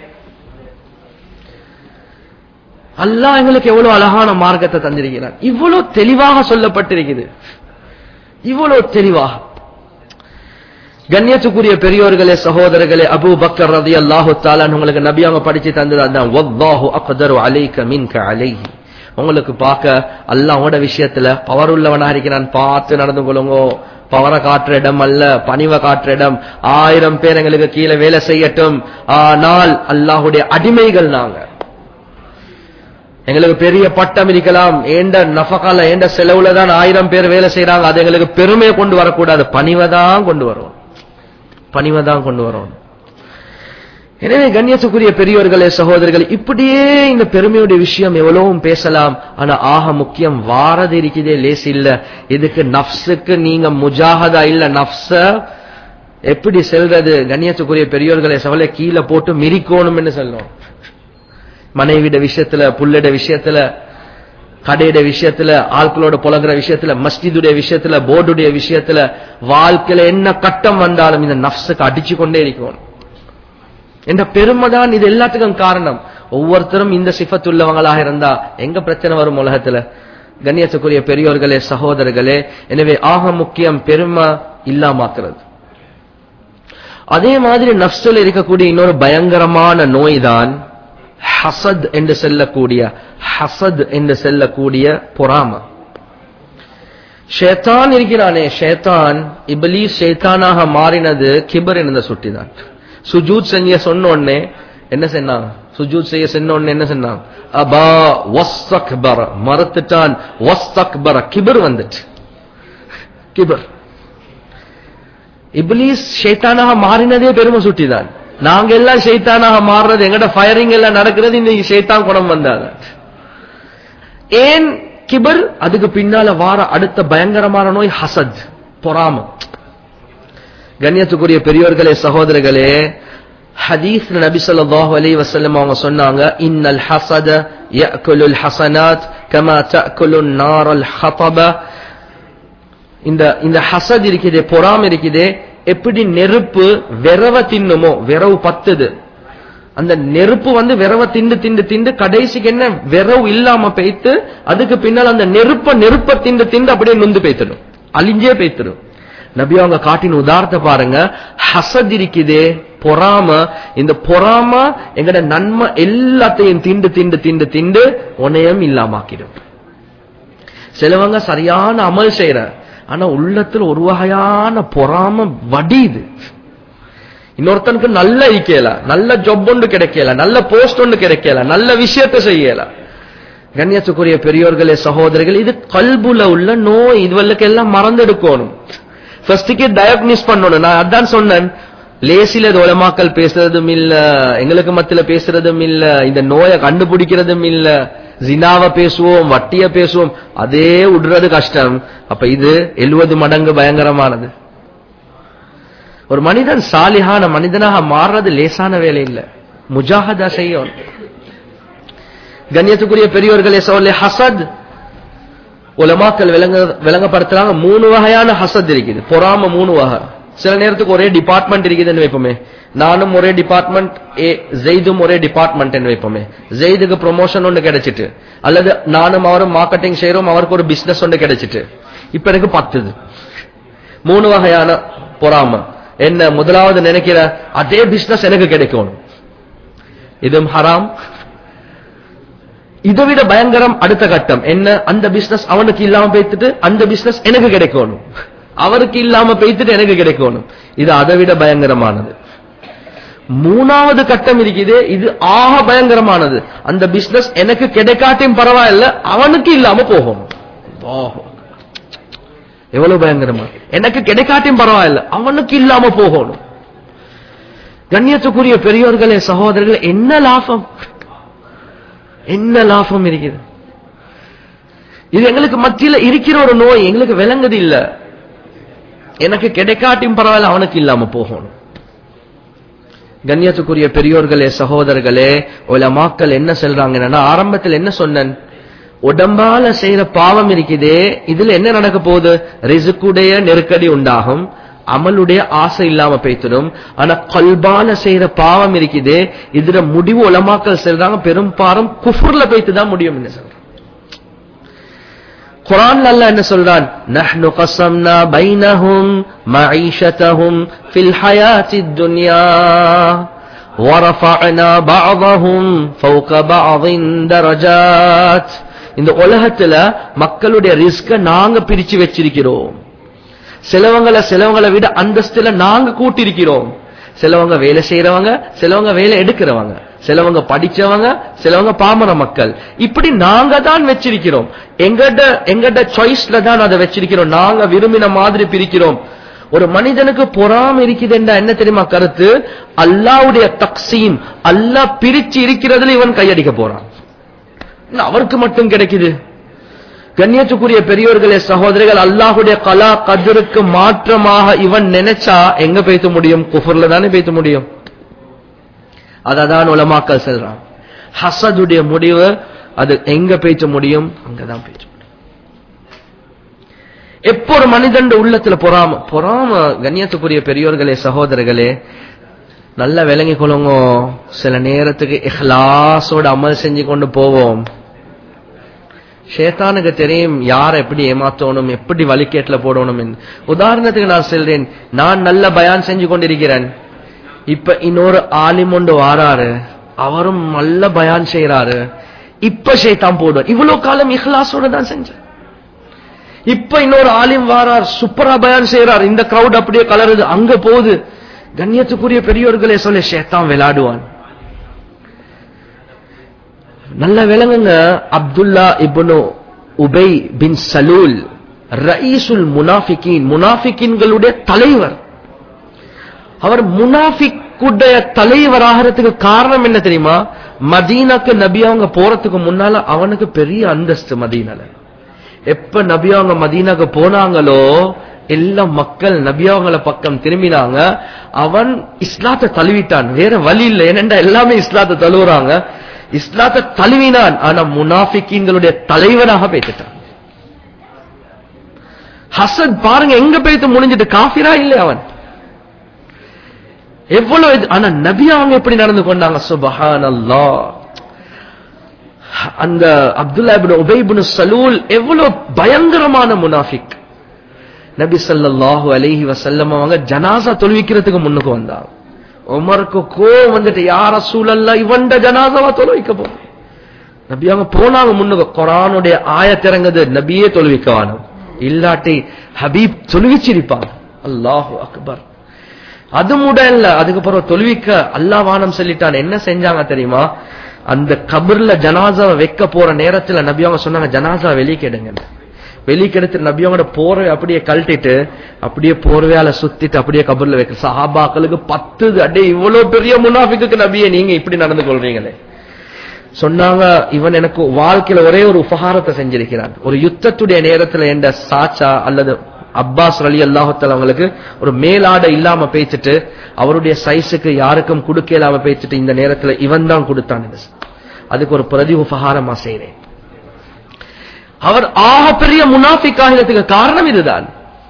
அல்லாஹ் எங்களுக்கு எவ்வளவு அழகான மார்க்கத்தை தந்திருக்கிறார், இவ்வளவு தெளிவாக சொல்லப்பட்டிருக்குது, இவ்வளவு தெளிவாக. கண்ணியத்துக்குரிய பெரியோர்களே, சகோதரர்களே, அபூ பக்கர் ரலியல்லாஹு தஆலா உங்களுக்கு நபி அவங்க படிச்சு தந்தது அதான், வல்லாஹு அக்தரு அலைக மின்க அலைஹி. உங்களுக்கு பார்க்க அல்லாஹ்வோட விஷயத்துல பவர் உள்ளவனா இருக்கிறான், பார்த்து நடந்து கொள்ளுங்க. பவரை காட்டுற இடம் அல்ல, பணிவை காட்டுற இடம். 1000 பேர் எங்களுக்கு கீழே வேலை செய்யட்டும், ஆனால் அல்லாஹ்வுடைய அடிமைகள் நாங்க. எங்களுக்கு பெரிய பட்டம் இருக்கலாம், ஏண்ட நஃபகால ஏண்ட செலவுல தான் 1000 பேர் வேலை செய்யறாங்க, அது எங்களுக்கு பெருமையை கொண்டு வரக்கூடாது, பணிவதான் கொண்டு வரும், பணிவதான் கொண்டு வரும். எனவே கண்ணியத்துக்குரிய பெரியோர்களே சகோதரர்கள், இப்படியே இந்த பெருமையுடைய விஷயம் எவ்வளவும் பேசலாம். ஆனா ஆக முக்கியம் வாரது இருக்குதே லேஸ் இல்ல. இதுக்கு நஃப்ஸுக்கு நீங்க முஜாஹதா இல்ல, நஃப்ஸ எப்படி செல்றது? கண்ணியத்துக்குரிய பெரியோர்களே சகோதரர்களே, கீழே போட்டு மிரிக்கணும் என்று சொல்லணும். மனைவிட விஷயத்துல, புள்ளட விஷயத்துல, கடையிட விஷயத்துல, ஆட்களோட புலங்குற விஷயத்துல, மஸ்ஜிதுடைய விஷயத்துல, போர்டுடைய விஷயத்துல, வாழ்க்கையில என்ன கட்டம் வந்தாலும் இந்த நஃப்ஸுக்கு அடிச்சு கொண்டே இருக்கணும் என்ற பெருமைதான் இது எல்லாத்துக்கும் காரணம். ஒவ்வொருத்தரும் இந்த சிஃபத்துள்ளவங்களாக இருந்தா எங்க பிரச்சனை வரும் உலகத்துல? கண்ணியத்துக்குரிய பெரியோர்களே சகோதரர்களே, எனவே ஆக முக்கியம் பெருமை இல்லாமாக்குறது. அதே மாதிரி நஃப்ஸுல இருக்கக்கூடிய இன்னொரு பயங்கரமான நோய் தான் ஹசத் என்று செல்லக்கூடிய பொறாமை. ஷைத்தான் இருக்கிறானே, ஷைத்தான் இப்லீஸ் ஷைத்தானாக மாறினது கிபர் என்ற சுட்டிதான். சுஜூத் செய்ய சொன்ன உடனே என்ன சொன்னாங்க? சுஜூத் செய்ய சொன்ன உடனே என்ன சொன்னாங்க? அபா வஸ்தக்பர, மறுத்துட்டான், வஸ்தக்பர, கிபர் வந்துட்டு. கிபர் இப்லீஸ் ஷைத்தானாக மாறினதே பெருமை சுட்டிதான். நாங்க எல்லாம் ஷைத்தானாக மாறுறது, எங்கட ஃபயரிங் எல்லாம் நடக்கிறது இன்னைக்கு ஷைத்தான் குணம் வந்தாங்க. ஏன் கிபர்? அதுக்கு பின்னால வார அடுத்த பயங்கரமான நோய் ஹசத், பொறாமை. கண்ணியத்துக்குரிய பெரியோர்களே சகோதரர்களே, ஹதீஸ்ல நபி ஸல்லல்லாஹு அலைஹி வஸல்லம் அவங்க சொன்னாங்க, இன்னல் ஹஸத يأكلுல் ஹஸனாத் கமா தأكلுன் நாரல் ஹதப. இந்த ஹசத் இருக்குதே, பொறாமை இருக்குதே, எப்படி நெருப்பு விரவ தின்னுமோ, விரவு பத்துது, அந்த நெருப்பு விரவ திண்டு திண்டு திண்டு கடைசிக்கு என்ன விரவு இல்லாம பெய்த்து, அதுக்கு பின்னால் அந்த நெருப்ப திண்டு திண்டு அப்படியே நொந்து பெய்த்திடும், அழிஞ்சே பெய்த்திடும். நபி அவங்க காட்டின உதாரணத்தை பாருங்க. ஹசத் இருக்குதே, பொறாம, இந்த பொறாம எங்கட நன்மை எல்லாத்தையும் திண்டு திண்டு திண்டு திண்டு உன்னையும் இல்லாமாக்கிடும். சிலவங்க சரியான அமல் செய்யற, ஆனா உள்ளத்துல ஒரு வகையான பொறாம வடிது. இன்னொருத்தனுக்கு நல்ல ஈக்கல, நல்ல ஜாப் ஒன்று கிடைக்கல, நல்ல போஸ்ட் ஒன்று கிடைக்கல, நல்ல விஷயத்தை செய்யல. கண்ணியத்துக்குரிய பெரியோர்களே சகோதரர்கள், இது கல்புல உள்ள நோய். இதுவெல்லாம் மறந்தெடுக்கணும், ஃபர்ஸ்டுக்கே டயக்னிஸ் பண்ணணும். நான் அதான் சொன்னேன், லேசில உலமாக்கள் பேசுறதும் இல்ல, எங்களுக்கு மத்தியில பேசுறதும் இல்ல, இந்த நோயை கண்டுபிடிக்கிறதும் இல்ல. ஜினாவ பேசுவோம், வட்டிய பேசுவோம், அதே விடுறது கஷ்டம். அப்ப இது 70 மடங்கு பயங்கரமானது. ஒரு மனிதன் சாலிஹான மனிதனாக மாறுறது லேசான வேலை இல்ல, முஜாஹதா செய்யும். கண்ணியத்துக்குரிய பெரியோர்களே சகோதரர்களே, ஹசத் உலமாக்கள் விளங்கப்படுத்துறாங்க. 3 வகையான ஹசத் இருக்குது, பொறாம 3 வகை. சில நேரத்துக்கு ஒரே டிபார்ட்மெண்ட் இருக்குதுன்னு வைப்போமே, நானும் ஒரே டிபார்ட்மெண்ட், ஜெயிதும் ஒரே டிபார்ட்மெண்ட் வைப்போமே. ஜெயிதுக்கு ப்ரொமோஷன் ஒன்று கிடைச்சிட்டு, அல்லது நானும் அவரும் மார்க்கெட்டிங் செய்யறோம், அவருக்கு ஒரு பிசினஸ் ஒன்று கிடைச்சிட்டு, இப்ப எனக்கு 10. 3 வகையான பொறாம. என்ன? முதலாவது நினைக்கிற அதே பிசினஸ் எனக்கு கிடைக்கணும், இதுவும் ஹராம். இதை விட பயங்கரம் அடுத்த கட்டம் என்ன? அந்த பிசினஸ் அவனுக்கு இல்லாம பேத்துட்டு அந்த பிசினஸ் எனக்கு கிடைக்கணும், அவருக்கு இல்லாம பேத்துட்டு எனக்கு கிடைக்கணும். இது அதை விட பயங்கரமானது. 3வது கட்டம் இருக்குது, இது ஆக பயங்கரமானது. அந்த பிசினஸ் எனக்கு கிடைக்காட்டியும் பரவாயில்ல, அவனுக்கு இல்லாம போகணும். எவ்வளவு பயங்கரமா! எனக்கு கிடைக்காட்டியும் பரவாயில்ல, அவனுக்கு இல்லாம போகணும். கண்ணியத்துக்குரிய பெரியோர்களே சகோதரர்கள், என்ன லாபம், என்ன லாபம் இருக்குது? இது எங்களுக்கு மத்தியில இருக்கிற ஒரு நோய், எங்களுக்கு விளங்குது இல்ல. எனக்கு கிடைக்காட்டியும் பரவாயில்ல, அவனுக்கு இல்லாம போகணும். கண்ணியத்துக்குரிய பெரியோர்களே சகோதரர்களே, உலமாக்கள் என்ன சொல்றாங்கன்னா, ஆரம்பத்தில் என்ன சொன்னேன், உடம்பால செய்யற பாவம் இருக்குதே, இதுல என்ன நடக்க போகுது? ரிஸ்குடைய நெருக்கடி உண்டாகும், அமலுடைய ஆசை இல்லாம பேய்த்திடும். ஆனா கல்பால செய்யற பாவம் இருக்குதே, இதுல முடிவு உலமாக்கள் சொல்றாங்க பெரும்பாலும் குஃப்ர்ல பேய்த்துதான் முடியும். என்ன சொல்றாங்க குர்ஆன்ல? அல்லாஹ் என்ன சொல்றான்? நஹ்னு கஸம்னா பைனஹும் மஈஷதஹும் ஃபில் ஹயாத்தித் துன்யா வரஃபஅனா பஅதஹும் ஃபௌக பஅதின் தரஜாத். இந்த உலகத்துல மக்களுடைய ரிஸ்க நாங்க பிரிச்சு வச்சிருக்கிறோம். சிலவங்களை விட அந்தஸ்துல நாங்க கூட்டிருக்கிறோம். சிலவங்க வேலை செய்யறவங்க, சிலவங்க வேலை எடுக்கிறவங்க. சிலவங்க படிச்சவங்க, சிலவங்க பாமர மக்கள். இப்படி நாங்க தான் வச்சிருக்கிறோம். எங்கட சாய்ஸ்ல தான் அதை வச்சிருக்கிறோம். நாங்க விரும்பின மாதிரி பிரிக்கிறோம். ஒரு மனிதனுக்கு பொறாமை இருக்குதுன்னா என்ன தெரியுமா கருத்து? அல்லாஹ்வுடைய தக்சீம், அல்லாஹ் பிரிச்சு இருக்கிறதுல இவன் கையடிக்க போறான். அவருக்கு மட்டும் கிடைக்குது. கண்ணியத்துக்குரிய பெரியோர்களே, சகோதரிகள், அல்லாஹ்வுடைய கலா கதருக்கு மாற்றமாக இவன் நினைச்சா எங்க பேச முடியும்? குஃபர்ல தானே பேச முடியும். அததான் உலமாக்கள் சொல்றான். ஹசதுடைய முடிவு அது எங்க பேச முடியும்? அங்கதான் பேச முடியும். எப்போ ஒரு மனிதன் உள்ளத்துல பொறாம கண்ணியத்துக்குரிய பெரியோர்களே, சகோதரர்களே, நல்லா விளங்கி கொள்ளுங்க. சில நேரத்துக்கு இஹ்லாஸோட அமல் செஞ்சு கொண்டு போவோம். ஷேத்தானுக்கு தெரியும் யாரை எப்படி ஏமாத்தணும், எப்படி வழிகேட்ல போடணும். உதாரணத்துக்கு நான் சொல்றேன், நான் நல்ல பயான் செஞ்சு கொண்டிருக்கிறேன். இப்ப இன்னொரு ஆலிம் ஒன்று வாராரு, அவரும் நல்ல பயான் செய்யறாரு. இப்ப ஷேத்தான் போடுவார், இவ்வளவு காலம் இஹ்லாஸோட தான் செஞ்சேன். இப்ப இன்னொரு ஆலிம் வாரார், சூப்பரா பயான் செய்யறார், இந்த கிரௌட் அப்படியே கலருது, அங்க போகுது. கண்ணியத்துக்குரிய பெரியோர்களே, சொல்ல ஷேத்தான் விளையாடுவான். நல்ல விளங்குங்க. அப்துல்லா இப்னு உபை பின் சலூல் ரயீசுல் முனாஃபிகீன், முனாஃபிகீன்களுடைய தலைவர். அவர் முனாஃபிக்குடைய தலைவர் ஆகிறதுக்கு காரணம் என்ன தெரியுமா? மதீனாக்கு நபி அவங்க போறதுக்கு முன்னால அவனுக்கு பெரிய அந்தஸ்து மதீனால. எப்ப நபி அவங்க மதீனாக்கு போனாங்களோ எல்லா மக்கள் நபி அவங்கள பக்கம் திரும்பினாங்க. அவன் இஸ்லாத்தை தழுவிட்டான், வேற வழி இல்லை. ஏனென்றா எல்லாமே இஸ்லாத்தை தழுவுறாங்க. இஸ்லாத்தை தழுவினான், ஆனா முனாஃபிகீன்களுடைய தலைவனாக பேசிட்டான். ஹசத் பாருங்க எங்க பேத்து முடிஞ்சிட்டு, காஃபிரா இல்லை அவன் எவ்வளவு. ஆனா நபி அவங்க எப்படி நடந்து கொண்டாங்க? சுப்ஹானல்லாஹ். அந்த அப்துல்லா இப்னு உபை இப்னு சலூல் எவ்வளவு பயங்கரமான முனாஃபிக். நபி ஸல்லல்லாஹு அலைஹி வஸல்லம் அவங்க ஜனாஸா தொழுவிக்கிறதுக்கு முன்னுக்கு வந்தாங்க. உமருக்கு கோவம் வந்துட்டு, யா ரசூலல்லாஹ், இவன்ட ஜனாஸாவா தொழுவிக்க போ. நபி அவங்க போனாங்க முன்னுக்கு. குர்ஆனுடைய ஆயத் இறங்குது, நபியே தொழுவிக்கவானோ, இல்லாட்டி ஹபீப் தொழுவிச்சிருப்பாங்க. அல்லாஹு அக்பர். அது முடல்ல, அதுக்கு பிறகு தொழுவிக்க அல்லாஹ் வானம் சொல்லிட்டான். என்ன செஞ்சாங்க தெரியுமா? அந்த கபர்ல ஜனாஸாவை வைக்க போற நேரத்துல நபி அவங்க சொன்னாங்க, ஜனாஸா வெளிக்கெடுங்க. வெளிக்கெடுத்து நபி அவங்களோட போர்வை அப்படியே கழட்டிட்டு அப்படியே போர்வையால சுத்திட்டு அப்படியே கபர்ல வைக்க. சஹாபாக்களுக்கு 10 அடே, இவ்வளவு பெரிய முனாஃபிக்கு நபியே நீங்க இப்படி நடந்து கொள்றீங்களே சொன்னாங்க. இவன் எனக்கு வாழ்க்கையில ஒரே ஒரு உபகாரத்தை செஞ்சிருக்கிறான். ஒரு யுத்தத்துடைய நேரத்துல என்ற சாச்சா அல்லது அப்பாஸ் ரலியல்லாஹு தஆலா அவங்களுக்கு ஒரு மேலாடை இல்லாம பேசிட்டு, அவருடைய சைஸுக்கு யாருக்கும் கொடுக்க இல்லாம பேசிட்டு, இந்த நேரத்துல இவன் தான் கொடுத்தான். அதுக்கு ஒரு பிரதி உபகாரமா செய்றேன். அவர் ஆக பெரிய முனாஃபிக் ஆகிறதுக்கு காரணம் இதுதான்.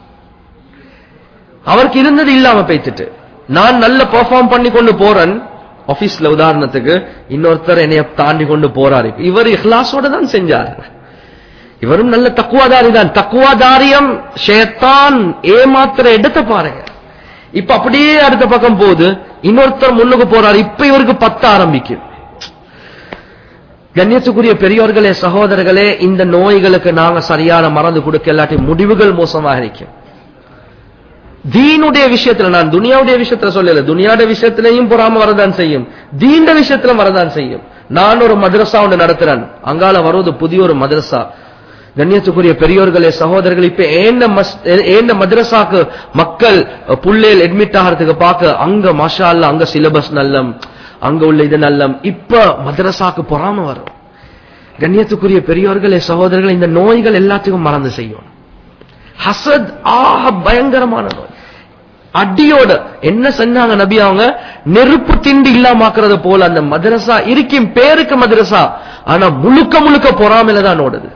அவருக்கு இருந்தது இல்லாம பேசிட்டு, நான் நல்ல பெர்ஃபார்ம் பண்ணி கொண்டு போறேன் ஆபீஸ்ல, உதாரணத்துக்கு இன்னொருத்தர் என்னைய தாண்டி கொண்டு போறாரு. இவர் இஹ்லாஸோட தான் செஞ்சார். இவரும் நல்ல தக்குவாதாரி தான். தக்குவாதாரியம் ஷைத்தான் ஏமாத்துற இடத்தை பாருங்க. இப்ப அப்படியே அடுத்த பக்கம் போகுது, இன்னொருத்தர் முன்னுக்கு போறாரு, இப்ப இவருக்கு 10 ஆரம்பிக்கும். கண்ணியத்துக்குரிய பெரியோர்களே, சகோதரர்களே, இந்த நோய்களுக்கு நாங்க சரியான மருந்து கொடுக்க இல்லாட்டி முடிவுகள் மோசமாக இருக்கும். தீனுடைய விஷயத்துல, நான் துனியாவுடைய விஷயத்துல சொல்லல, துனியாவுடைய விஷயத்திலையும் பொறாம வரதான் செய்யும், தீண்ட விஷயத்துல வரதான் செய்யும். நான் ஒரு மதரசா ஒன்று நடத்துறேன், அங்கால வருவது புதிய ஒரு மதரசா. கண்ணியத்துக்குரிய பெரியோர்களே, சகோதரர்கள், இப்ப ஏண்ட மதரசாக்கு மக்கள் புள்ளேல் அட்மிட் ஆகிறதுக்கு பார்க்க, அங்க மாஷா அல்லாஹ், அங்க சிலபஸ் நல்லம், அங்க உள்ள இது நல்லம். இப்ப மதரசாக்கு பொறாம வரும். கண்ணியத்துக்குரிய பெரியோர்களே, சகோதரர்கள், இந்த நோய்கள் எல்லாத்துக்கும் மறந்து செய்யும். ஹசத் ஆக பயங்கரமான நோய். அடியோட என்ன செஞ்சாங்க நபி அவங்க? நெருப்பு திண்டி இல்லாமக்கிறது போல அந்த மதரசா இருக்கும், பேருக்கு மதரசா, ஆனா முழுக்க முழுக்க பொறாமையில தான் ஓடுது.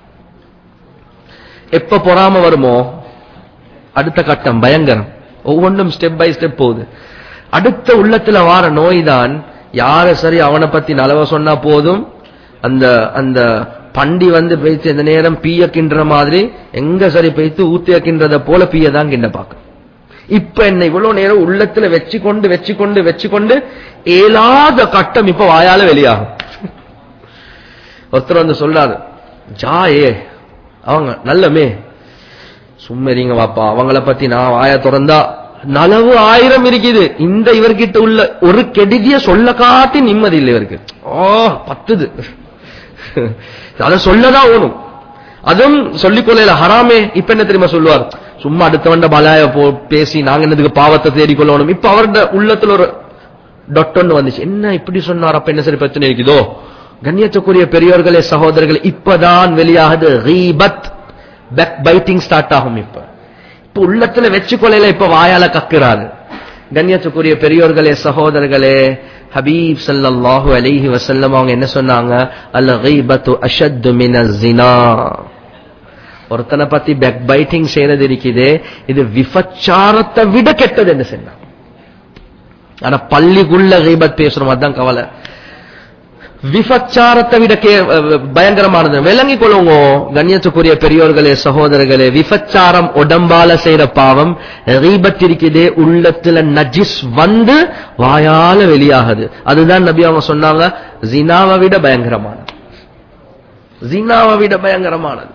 எப்ப பொறாம வருமோ அடுத்த கட்டம் பயங்கரம். ஒவ்வொன்றும் ஸ்டெப் பை ஸ்டெப் போகுது. அடுத்த உள்ளத்துல வார நோய் தான், யார சரி அவனை பத்தி நலவ சொன்னா போதும், அந்த அந்த பண்டி வந்து பேச்சு இந்த நேரம் பீய கின்ற மாதிரி எங்க சரி பேத்து ஊத்திய கின்றத போல பீய தான் கிண்ட பார்க்க. இப்ப என்ன இவ்வளவு நேரம் உள்ளத்துல வச்சுக்கொண்டு ஏலாத கட்டம் இப்ப வாயால வெளியாகும். ஒருத்தர் வந்து சொல்றாரு, ஜாயே அவங்க நல்லமே சும்மரிங்க வாப்பா, அவங்கள பத்தி நான் வாய திறந்தா நலவு 1000 இருக்குது. இந்த இவர்கிட்ட உள்ள ஒரு கெடுதிய சொல்ல காட்டி நிம்மதி இல்லை இவருக்கு. பத்துது அத சொல்லதான் ஓணும். அதுவும் சொல்லிக்கொள்ள ஹராமே. இப்ப என்ன தெரியுமா சொல்லுவார், சும்மா அடுத்தவண்ட பலாய பேசி நாங்க என்னதுக்கு பாவத்தை தேடிக்கொள்ளணும். இப்ப அவரோட உள்ளத்துல ஒரு டொட்டொன்னு வந்துச்சு, என்ன இப்படி சொன்னார், அப்ப என்ன சரி பிரச்சனை இருக்குதோ. கண்ணியத்துக்குரிய பெரியோர்களே சகோதரர்கள், இப்பதான் வெளியாகுது கீபத், பேக் பைட்டிங் ஸ்டார்ட் ஆகும். இப்ப உள்ளத்துல வச்சுக்கொள்ள இப்ப வாயால கக்குறாரு. கண்ணியத்துக்குரிய பெரியோர்களே சகோதரர்களே, ஹபீப் ஸல்லல்லாஹு அலைஹி வஸல்லம் அவங்க என்ன சொன்னாங்க, அல் கீபத்து அஷத்து மினஸ் ஸினா. ஒருத்தனை பத்தி பேக் பைட்டிங் செய்யறது இருக்குதே, இது விபச்சாரத்தை விட கெட்டது என்ன சொன்னாங்க. ஆனா பள்ளிக்குள்ள கீபத் பேசுறோம், அதான் கவலை. விபச்சாரத்தை விட பயங்கரமானது. விளங்கி கொள்ளுங்க கண்ணியத்துக்குரிய பெரியோர்களே சகோதரர்களே, விபச்சாரம் உடம்பால செய்யற பாவம். கீபத் இருக்குதே, உள்ளத்துல நஜிஸ் வந்து வாயால வெளியாகுது. அதுதான் நபி அவங்க சொன்னாங்க, ஜினாவை விட பயங்கரமானது. ஜினாவை விட பயங்கரமானது.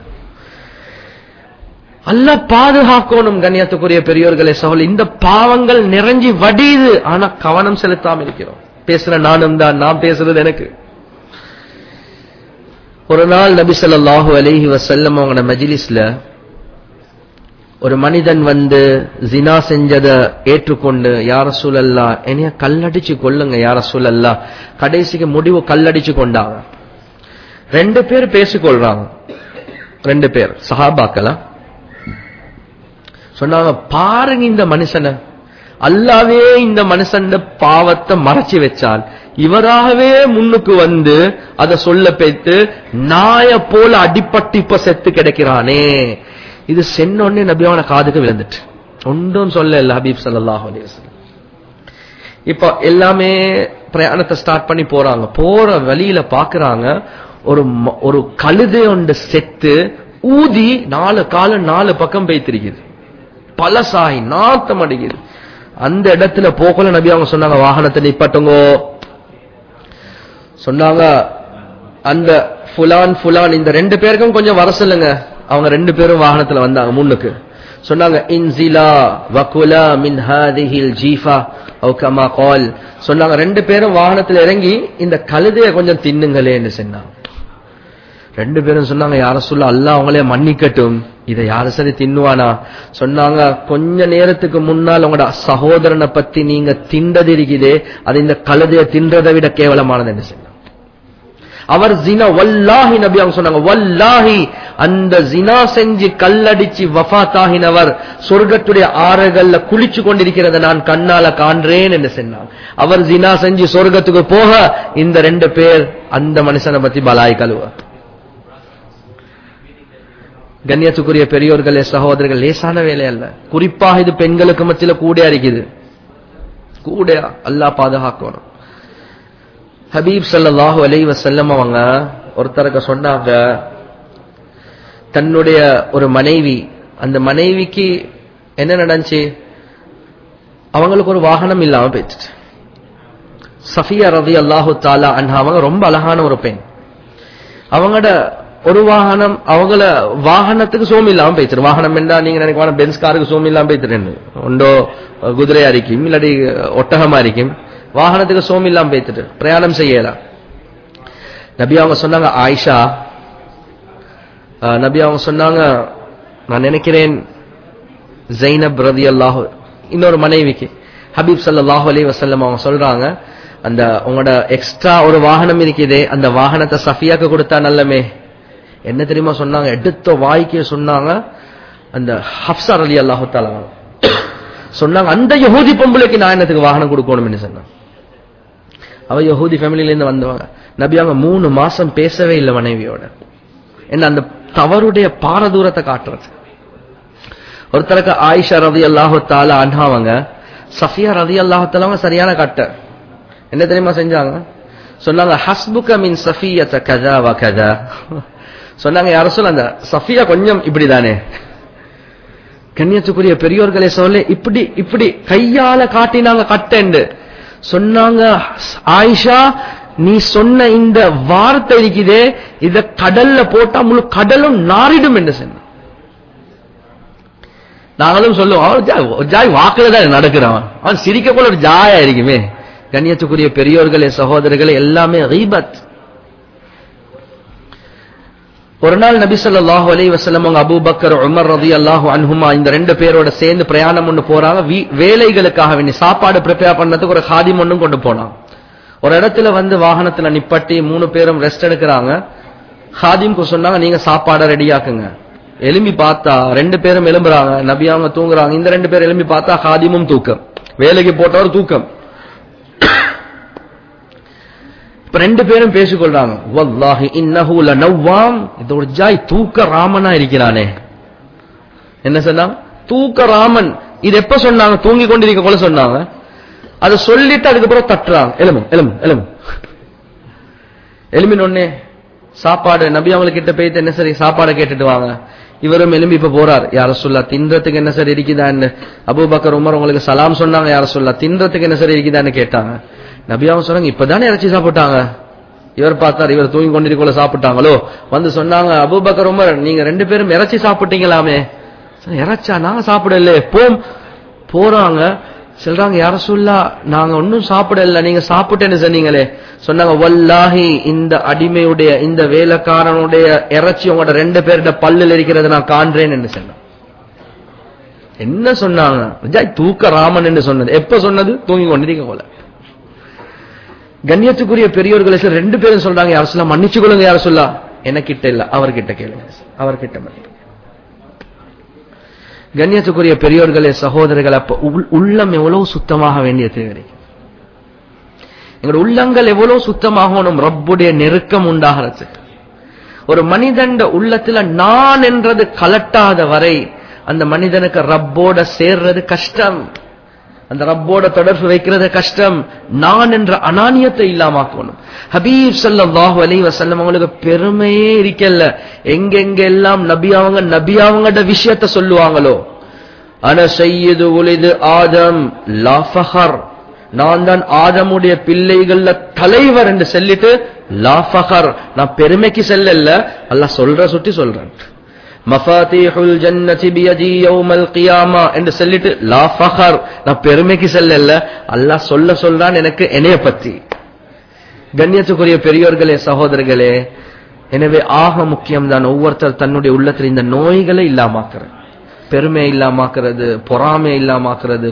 அல்லாஹ் பாதுகாக்கணும். கண்ணியத்துக்குரிய பெரியோர்களே சகோதரர்களே, இந்த பாவங்கள் நிறைஞ்சி வடியுது. ஆனா கவனம் செலுத்தாம இருக்கிறோம். பேசுற நானும் தான், நான் பேசுறது எனக்கு. ஒரு நாள் நபி ஸல்லல்லாஹு அலைஹி வஸல்லம் அவங்க மஜ்லிஸ்ல ஒரு மனிதன் வந்து ஜினா செஞ்சதை ஏற்றுக்கொண்டு, யா ரசூலல்லாஹ் என்னைய கல்லடிச்சு கொள்ளுங்க யா ரசூலல்லாஹ். கடைசிக்கு முடிவு கல்லடிச்சு கொண்டாங்க. 2 பேர் பேசிக்கொள்றாங்க. 2 பேர் சஹாபாக்களா சொன்னாங்க, பாருங்க இந்த மனுஷனை, அல்லாவே இந்த மனுஷன் பாவத்தை மறைச்சு வச்சால் இவராகவே முன்னுக்கு வந்து அதை சொல்ல பேத்து நாய போல அடிப்பட்டு இப்ப செத்து கிடைக்கிறானே. இது சென்னொன்னே நபியான காதுக்கு விழுந்துட்டு ஒன்றும் சொல்ல இல்ல ஹபீப் ஸல்லல்லாஹு அலைஹி வஸல்லம். இப்ப எல்லாமே பிரயாணத்தை ஸ்டார்ட் பண்ணி போறாங்க. போற வழியில பாக்குறாங்க, ஒரு கழுதை ஒன்று செத்து ஊதி 4 கால 4 பக்கம் பெய்திருக்குது. பலசாய் நாத்தம் அடிக்குது. அந்த இடத்துல போகல நபி அவங்க சொன்னாங்க, வாகனத்தை நிப்பாட்டுங்கோ சொன்னாங்க. அந்த ஃபுலான் ஃபுலான் இந்த 2 பேருக்கும் கொஞ்சம் வர சொல்லுங்க. அவங்க 2 பேரும் வாகனத்துல வந்தாங்க முன்னுக்கு. சொன்னாங்க, இன்சிலா வகுலா மின் ஹாதிஹில் ஜீஃபா அவ் கமா கால். சொன்னாங்க 2 பேரும் வாகனத்துல இறங்கி இந்த கழுதையை கொஞ்சம் தின்னுங்களேன்னு சொன்னாங்க. 2 பேரும் சொன்னாங்க, யா ரசூலல்லாஹ் அல்லாஹ் அவங்களே மன்னிக்கட்டும், இதை யாரு சரி தின்னுவானா. சொன்னாங்க, கொஞ்ச நேரத்துக்கு முன்னால் உங்களோட சகோதரனை பத்தி நீங்க திண்டது இருக்குதே, அது இந்த கழுதைய தின்றதை விட கேவலமானது என்று சொன்னாங்க. அவர் ஜினா, வல்லாஹி நபி அவங்க சொன்னாங்க, வல்லாஹி அந்த ஜினா செஞ்சு கல்லடிச்சு வஃபாத்தாகினவர் சொர்க்கத்துடைய ஆறுகள்ல குளிச்சு கொண்டிருக்கிறத நான் கண்ணால காண்றேன் என்று சொன்னாங்க. அவர் ஜினா செஞ்சு சொர்க்கத்துக்கு போக இந்த 2 பேர் அந்த மனுஷனை பத்தி பலாய் கழுவ. கண்ணியத்துக்குரிய பெரியோர்களே சகோதரர்கள், லேசான வேலை அல்ல. குறிப்பாக இது பெண்களுக்கு மத்தியில கூட இருக்குது. கூட அல்லாஹ் பாதுகாக்கணும். ஹபீப் ஸல்லல்லாஹு அலைஹி வஸல்லம் அவங்க ஒருத்தருக்கு சொன்னாங்க, தன்னுடைய ஒரு மனைவி, அந்த மனைவிக்கு என்ன நடந்துச்சு, அவங்களுக்கு ஒரு வாகனம் இல்லாம போயிடுச்சு. சஃபியா ரலியல்லாஹு தஆலா அன்ஹா அவங்க ரொம்ப அழகான ஒரு பெண். அவங்களோட ஒரு வாகனம், அவங்கள வாகனத்துக்கு சோம் இல்லாம போயிடுச்சு. வாகனம் என்றா நீங்க நினைக்க பென்ஸ் காருக்கு சோம் இல்லாம போயிட்டு ஒண்டோ குதிரையா இருக்கும், இல்லாடி ஒட்டகமா இருக்கும். வாகனத்துக்கு சோம் இல்லாம போயிட்டு பிரயாணம் செய்யலாம். நபி அவங்க சொன்னாங்க, ஆயிஷா நபி அவங்க சொன்னாங்க, நான் நினைக்கிறேன் ஜைனப் ரலியல்லாஹு இன்னொரு மனைவிக்கு ஹபீப் ஸல்லல்லாஹு அலைஹி வஸல்லம் அவங்க சொல்றாங்க, அந்த உங்களோட எக்ஸ்ட்ரா ஒரு வாகனம் இருக்குதே, அந்த வாகனத்தை சஃபியாக்கு கொடுத்தா நல்லமே. என்ன தெரியுமா சொன்னாங்க, எடுத்த வாய்க்கே சொன்னாங்க, அந்த ஹப்ஸா ரலியல்லாஹு தஆலா சொன்னாங்க, அந்த யஹூதி பொம்பளைக்கு நான் என்னத்துக்கு வாகனம் கொடுக்கணும்னு சொன்னாங்க. அவ யஹூதி ஃபேமிலில இருந்து வந்தவங்க. நபி அவங்க 3 மாசம் பேசவே இல்லை மனைவியோட. என்ன அந்த தவறுடைய பாரதூரத்தை காட்டுறது. ஒருத்தருக்கு ஆயிஷா ரலியல்லாஹு தஆலா அன்ஹாவங்க சஃபியா ரலியல்லாஹு தஆலா சரியான கட்ட என்ன தெரியுமா செஞ்சாங்க, சொன்னாங்க, ஹஸ்புக மின் சஃபியத கதா வ கதா. சொன்னாங்க, யார சொல்ல அந்த சஃபியா கொஞ்சம் இப்படிதானே. கண்ணியத்துக்குரிய பெரியோர்களே சொல்ல, இப்படி இப்படி கையால காட்டினாங்க கட்டண்டு. சொன்னாங்க, ஆயிஷா நீ சொன்ன இந்த வார்த்தை இருக்குதே, இத கடல்ல போட்டா முழு கடலும் நாரிடும் என்று சொன்ன. நாங்களும் சொல்லுவோம், அவன் ஜாய் வாக்குல தான் நடக்கிறான், அவன் சிரிக்க போல ஒரு ஜாயா இருக்குமே. கண்ணியத்துக்குரிய பெரியோர்களே சகோதரர்களே, எல்லாமே கீபத். ஒரு நாள் நபி ஸல்லல்லாஹு அலைஹி வஸல்லம் அவங்க அபூபக்கர் உமர் ரலியல்லாஹு அன்ஹுமா இந்த ரெண்டு பேரோட சேர்ந்து பிரயாணம் ஒண்ணு போறாங்க. வேலைகளுக்காக வேண்டி சாப்பாடு ப்ரிப்பேர் பண்ணதுக்கு ஒரு காதிம் ஒண்ணும் கொண்டு போனாங்க. ஒரு இடத்துல வந்து வாகனத்துல நிப்பட்டி 3 பேரும் ரெஸ்ட் எடுக்கிறாங்க. காதிம்க்கு சொன்னாங்க, நீங்க சாப்பாடை ரெடியாக்குங்க. எலும்பி பார்த்தா 2 பேரும் எலும்புறாங்க, நபி அவங்க தூங்குறாங்க. இந்த 2 பேர் எலும்பி பார்த்தா காதிமும் தூக்கம், வேலைக்கு போட்டவர் தூக்கம். இப்ப 2 பேரும் பேசிக்கொள்றாங்க, வல்லாஹி இன்னஹு லனவ்வாம், இது ஒரு ஜாய் தூக்க ராமனா இருக்கிறானே. என்ன சொன்னாங்க? தூக்க ராமன். இது எப்ப சொன்னாங்க? தூங்கி கொண்டிருக்க போல சொன்னாங்க. அதை சொல்லிட்டு அதுக்கப்புறம் தட்டுறாங்க, எலும்பு எலும்பு எலும்பு. எலும்பின் ஒன்னே சாப்பாடு நபி அவங்களுக்கு கிட்ட போயிட்டு, என்ன சரி சாப்பாடை கேட்டுட்டு வாங்க. இவரும் எலும்பி இப்ப போறார், யார சொல்லா தின்றதுக்கு என்ன சரி இருக்குதான்னு. அபூபக்கர் உமர் உங்களுக்கு சலாம் சொன்னாங்க, யார சொல்லா தின்றதுக்கு என்ன சரி இருக்குதான்னு கேட்டாங்க. நபி அவங்க சொன்னாங்க, இப்பதானே இறைச்சி சாப்பிட்டாங்க. இவர் பார்த்தார், இவர் தூங்கி கொண்டிருக்கோல சாப்பிட்டாங்களோ. வந்து சொன்னாங்க, அபூபக்கர் உமர் நீங்க 2 பேரும் இறைச்சி சாப்பிட்டீங்களாமே. இறைச்சா? நாங்க சாப்பிடல. போறாங்க சொல்றாங்க, யார சொல்லா நாங்க ஒன்னும் சாப்பிடல, நீங்க சாப்பிட்டேன்னு சொன்னீங்களே. சொன்னாங்க, வல்லாஹி இந்த அடிமையுடைய இந்த வேலைக்காரனுடைய இறைச்சி உங்களோட 2 பேருடைய பல்லில் இருக்கிறது நான் காண்றேன் என்று சொன்னாங்க. என்ன சொன்னாங்க? தூக்க ராமன் என்று சொன்னது. எப்ப சொன்னது? தூங்கி கொண்டிருக்க போல. கண்ணியத்துக்குரிய பெரியோர்களை 2 பேரும் சொல்றாங்க, யார சொல்லா மன்னிச்சு கொள்ளுங்க, யார சொல்லா எனக்கிட்ட இல்ல அவர்கிட்ட கேளுங்க, அவர்கிட்ட மன்னிப்பு. கண்ணியத்துக்குரிய பெரியோர்களே சகோதரர்கள், அப்ப உள்ளம் எவ்வளவு சுத்தமாக வேண்டிய தேவை. எங்களுடைய உள்ளங்கள் எவ்வளவு சுத்தமாகணும் ரப்புடைய நெருக்கம் உண்டாகிறது. ஒரு மனிதன் உள்ளத்துல நான் என்றது கலட்டாத வரை அந்த மனிதனுக்கு ரப்போட சேர்றது கஷ்டம், அந்த ரப்போட தொடர்பு வைக்கிறது கஷ்டம். நான் என்ற அனானியத்தை இல்லாமக்கணும். ஹபீப் ஸல்லல்லாஹு அலைஹி வஸல்லம் அவங்களுக்கு பெருமையே இருக்கல்ல. எங்கெங்கெல்லாம் நபி அவங்கட விஷயத்தை சொல்லுவாங்களோ, அன சய்யிது உலிது ஆதம் லா ஃபஹர், நான் தான் ஆதமுடைய பிள்ளைகள்ல தலைவர் என்று சொல்லிட்டு லா ஃபஹர், நான் பெருமைக்கு செல்லல, அல்லாஹ் சுட்டி சொல்றேன். மஃபாத்திஹுல் ஜன்னதி பியதி யௌமல் கியாமா என்று சொல்லிட்டு லா ஃபஹர், நான் பெருமைக்கு செல்லல, அல்லாஹ் சொல்றான் எனக்கு என்னைய பத்தி. கண்ணியத்துக்குரிய பெரியோர்களே சகோதரர்களே, எனவே ஆக முக்கியம் தான் ஒவ்வொருத்தர் தன்னுடைய உள்ளத்தில் இந்த நோய்களை இல்லாமாக்குறது, பெருமை இல்லாமாக்குறது, பொறாமை இல்லாமாக்குறது.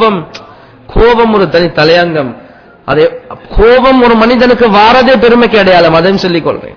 கோபம் ஒரு தனி தலையங்கம். அதே கோபம் ஒரு மனிதனுக்கு வாரதே பெருமைக்கு அடையாளம். அதையும் சொல்லிக் கொள்றேன்.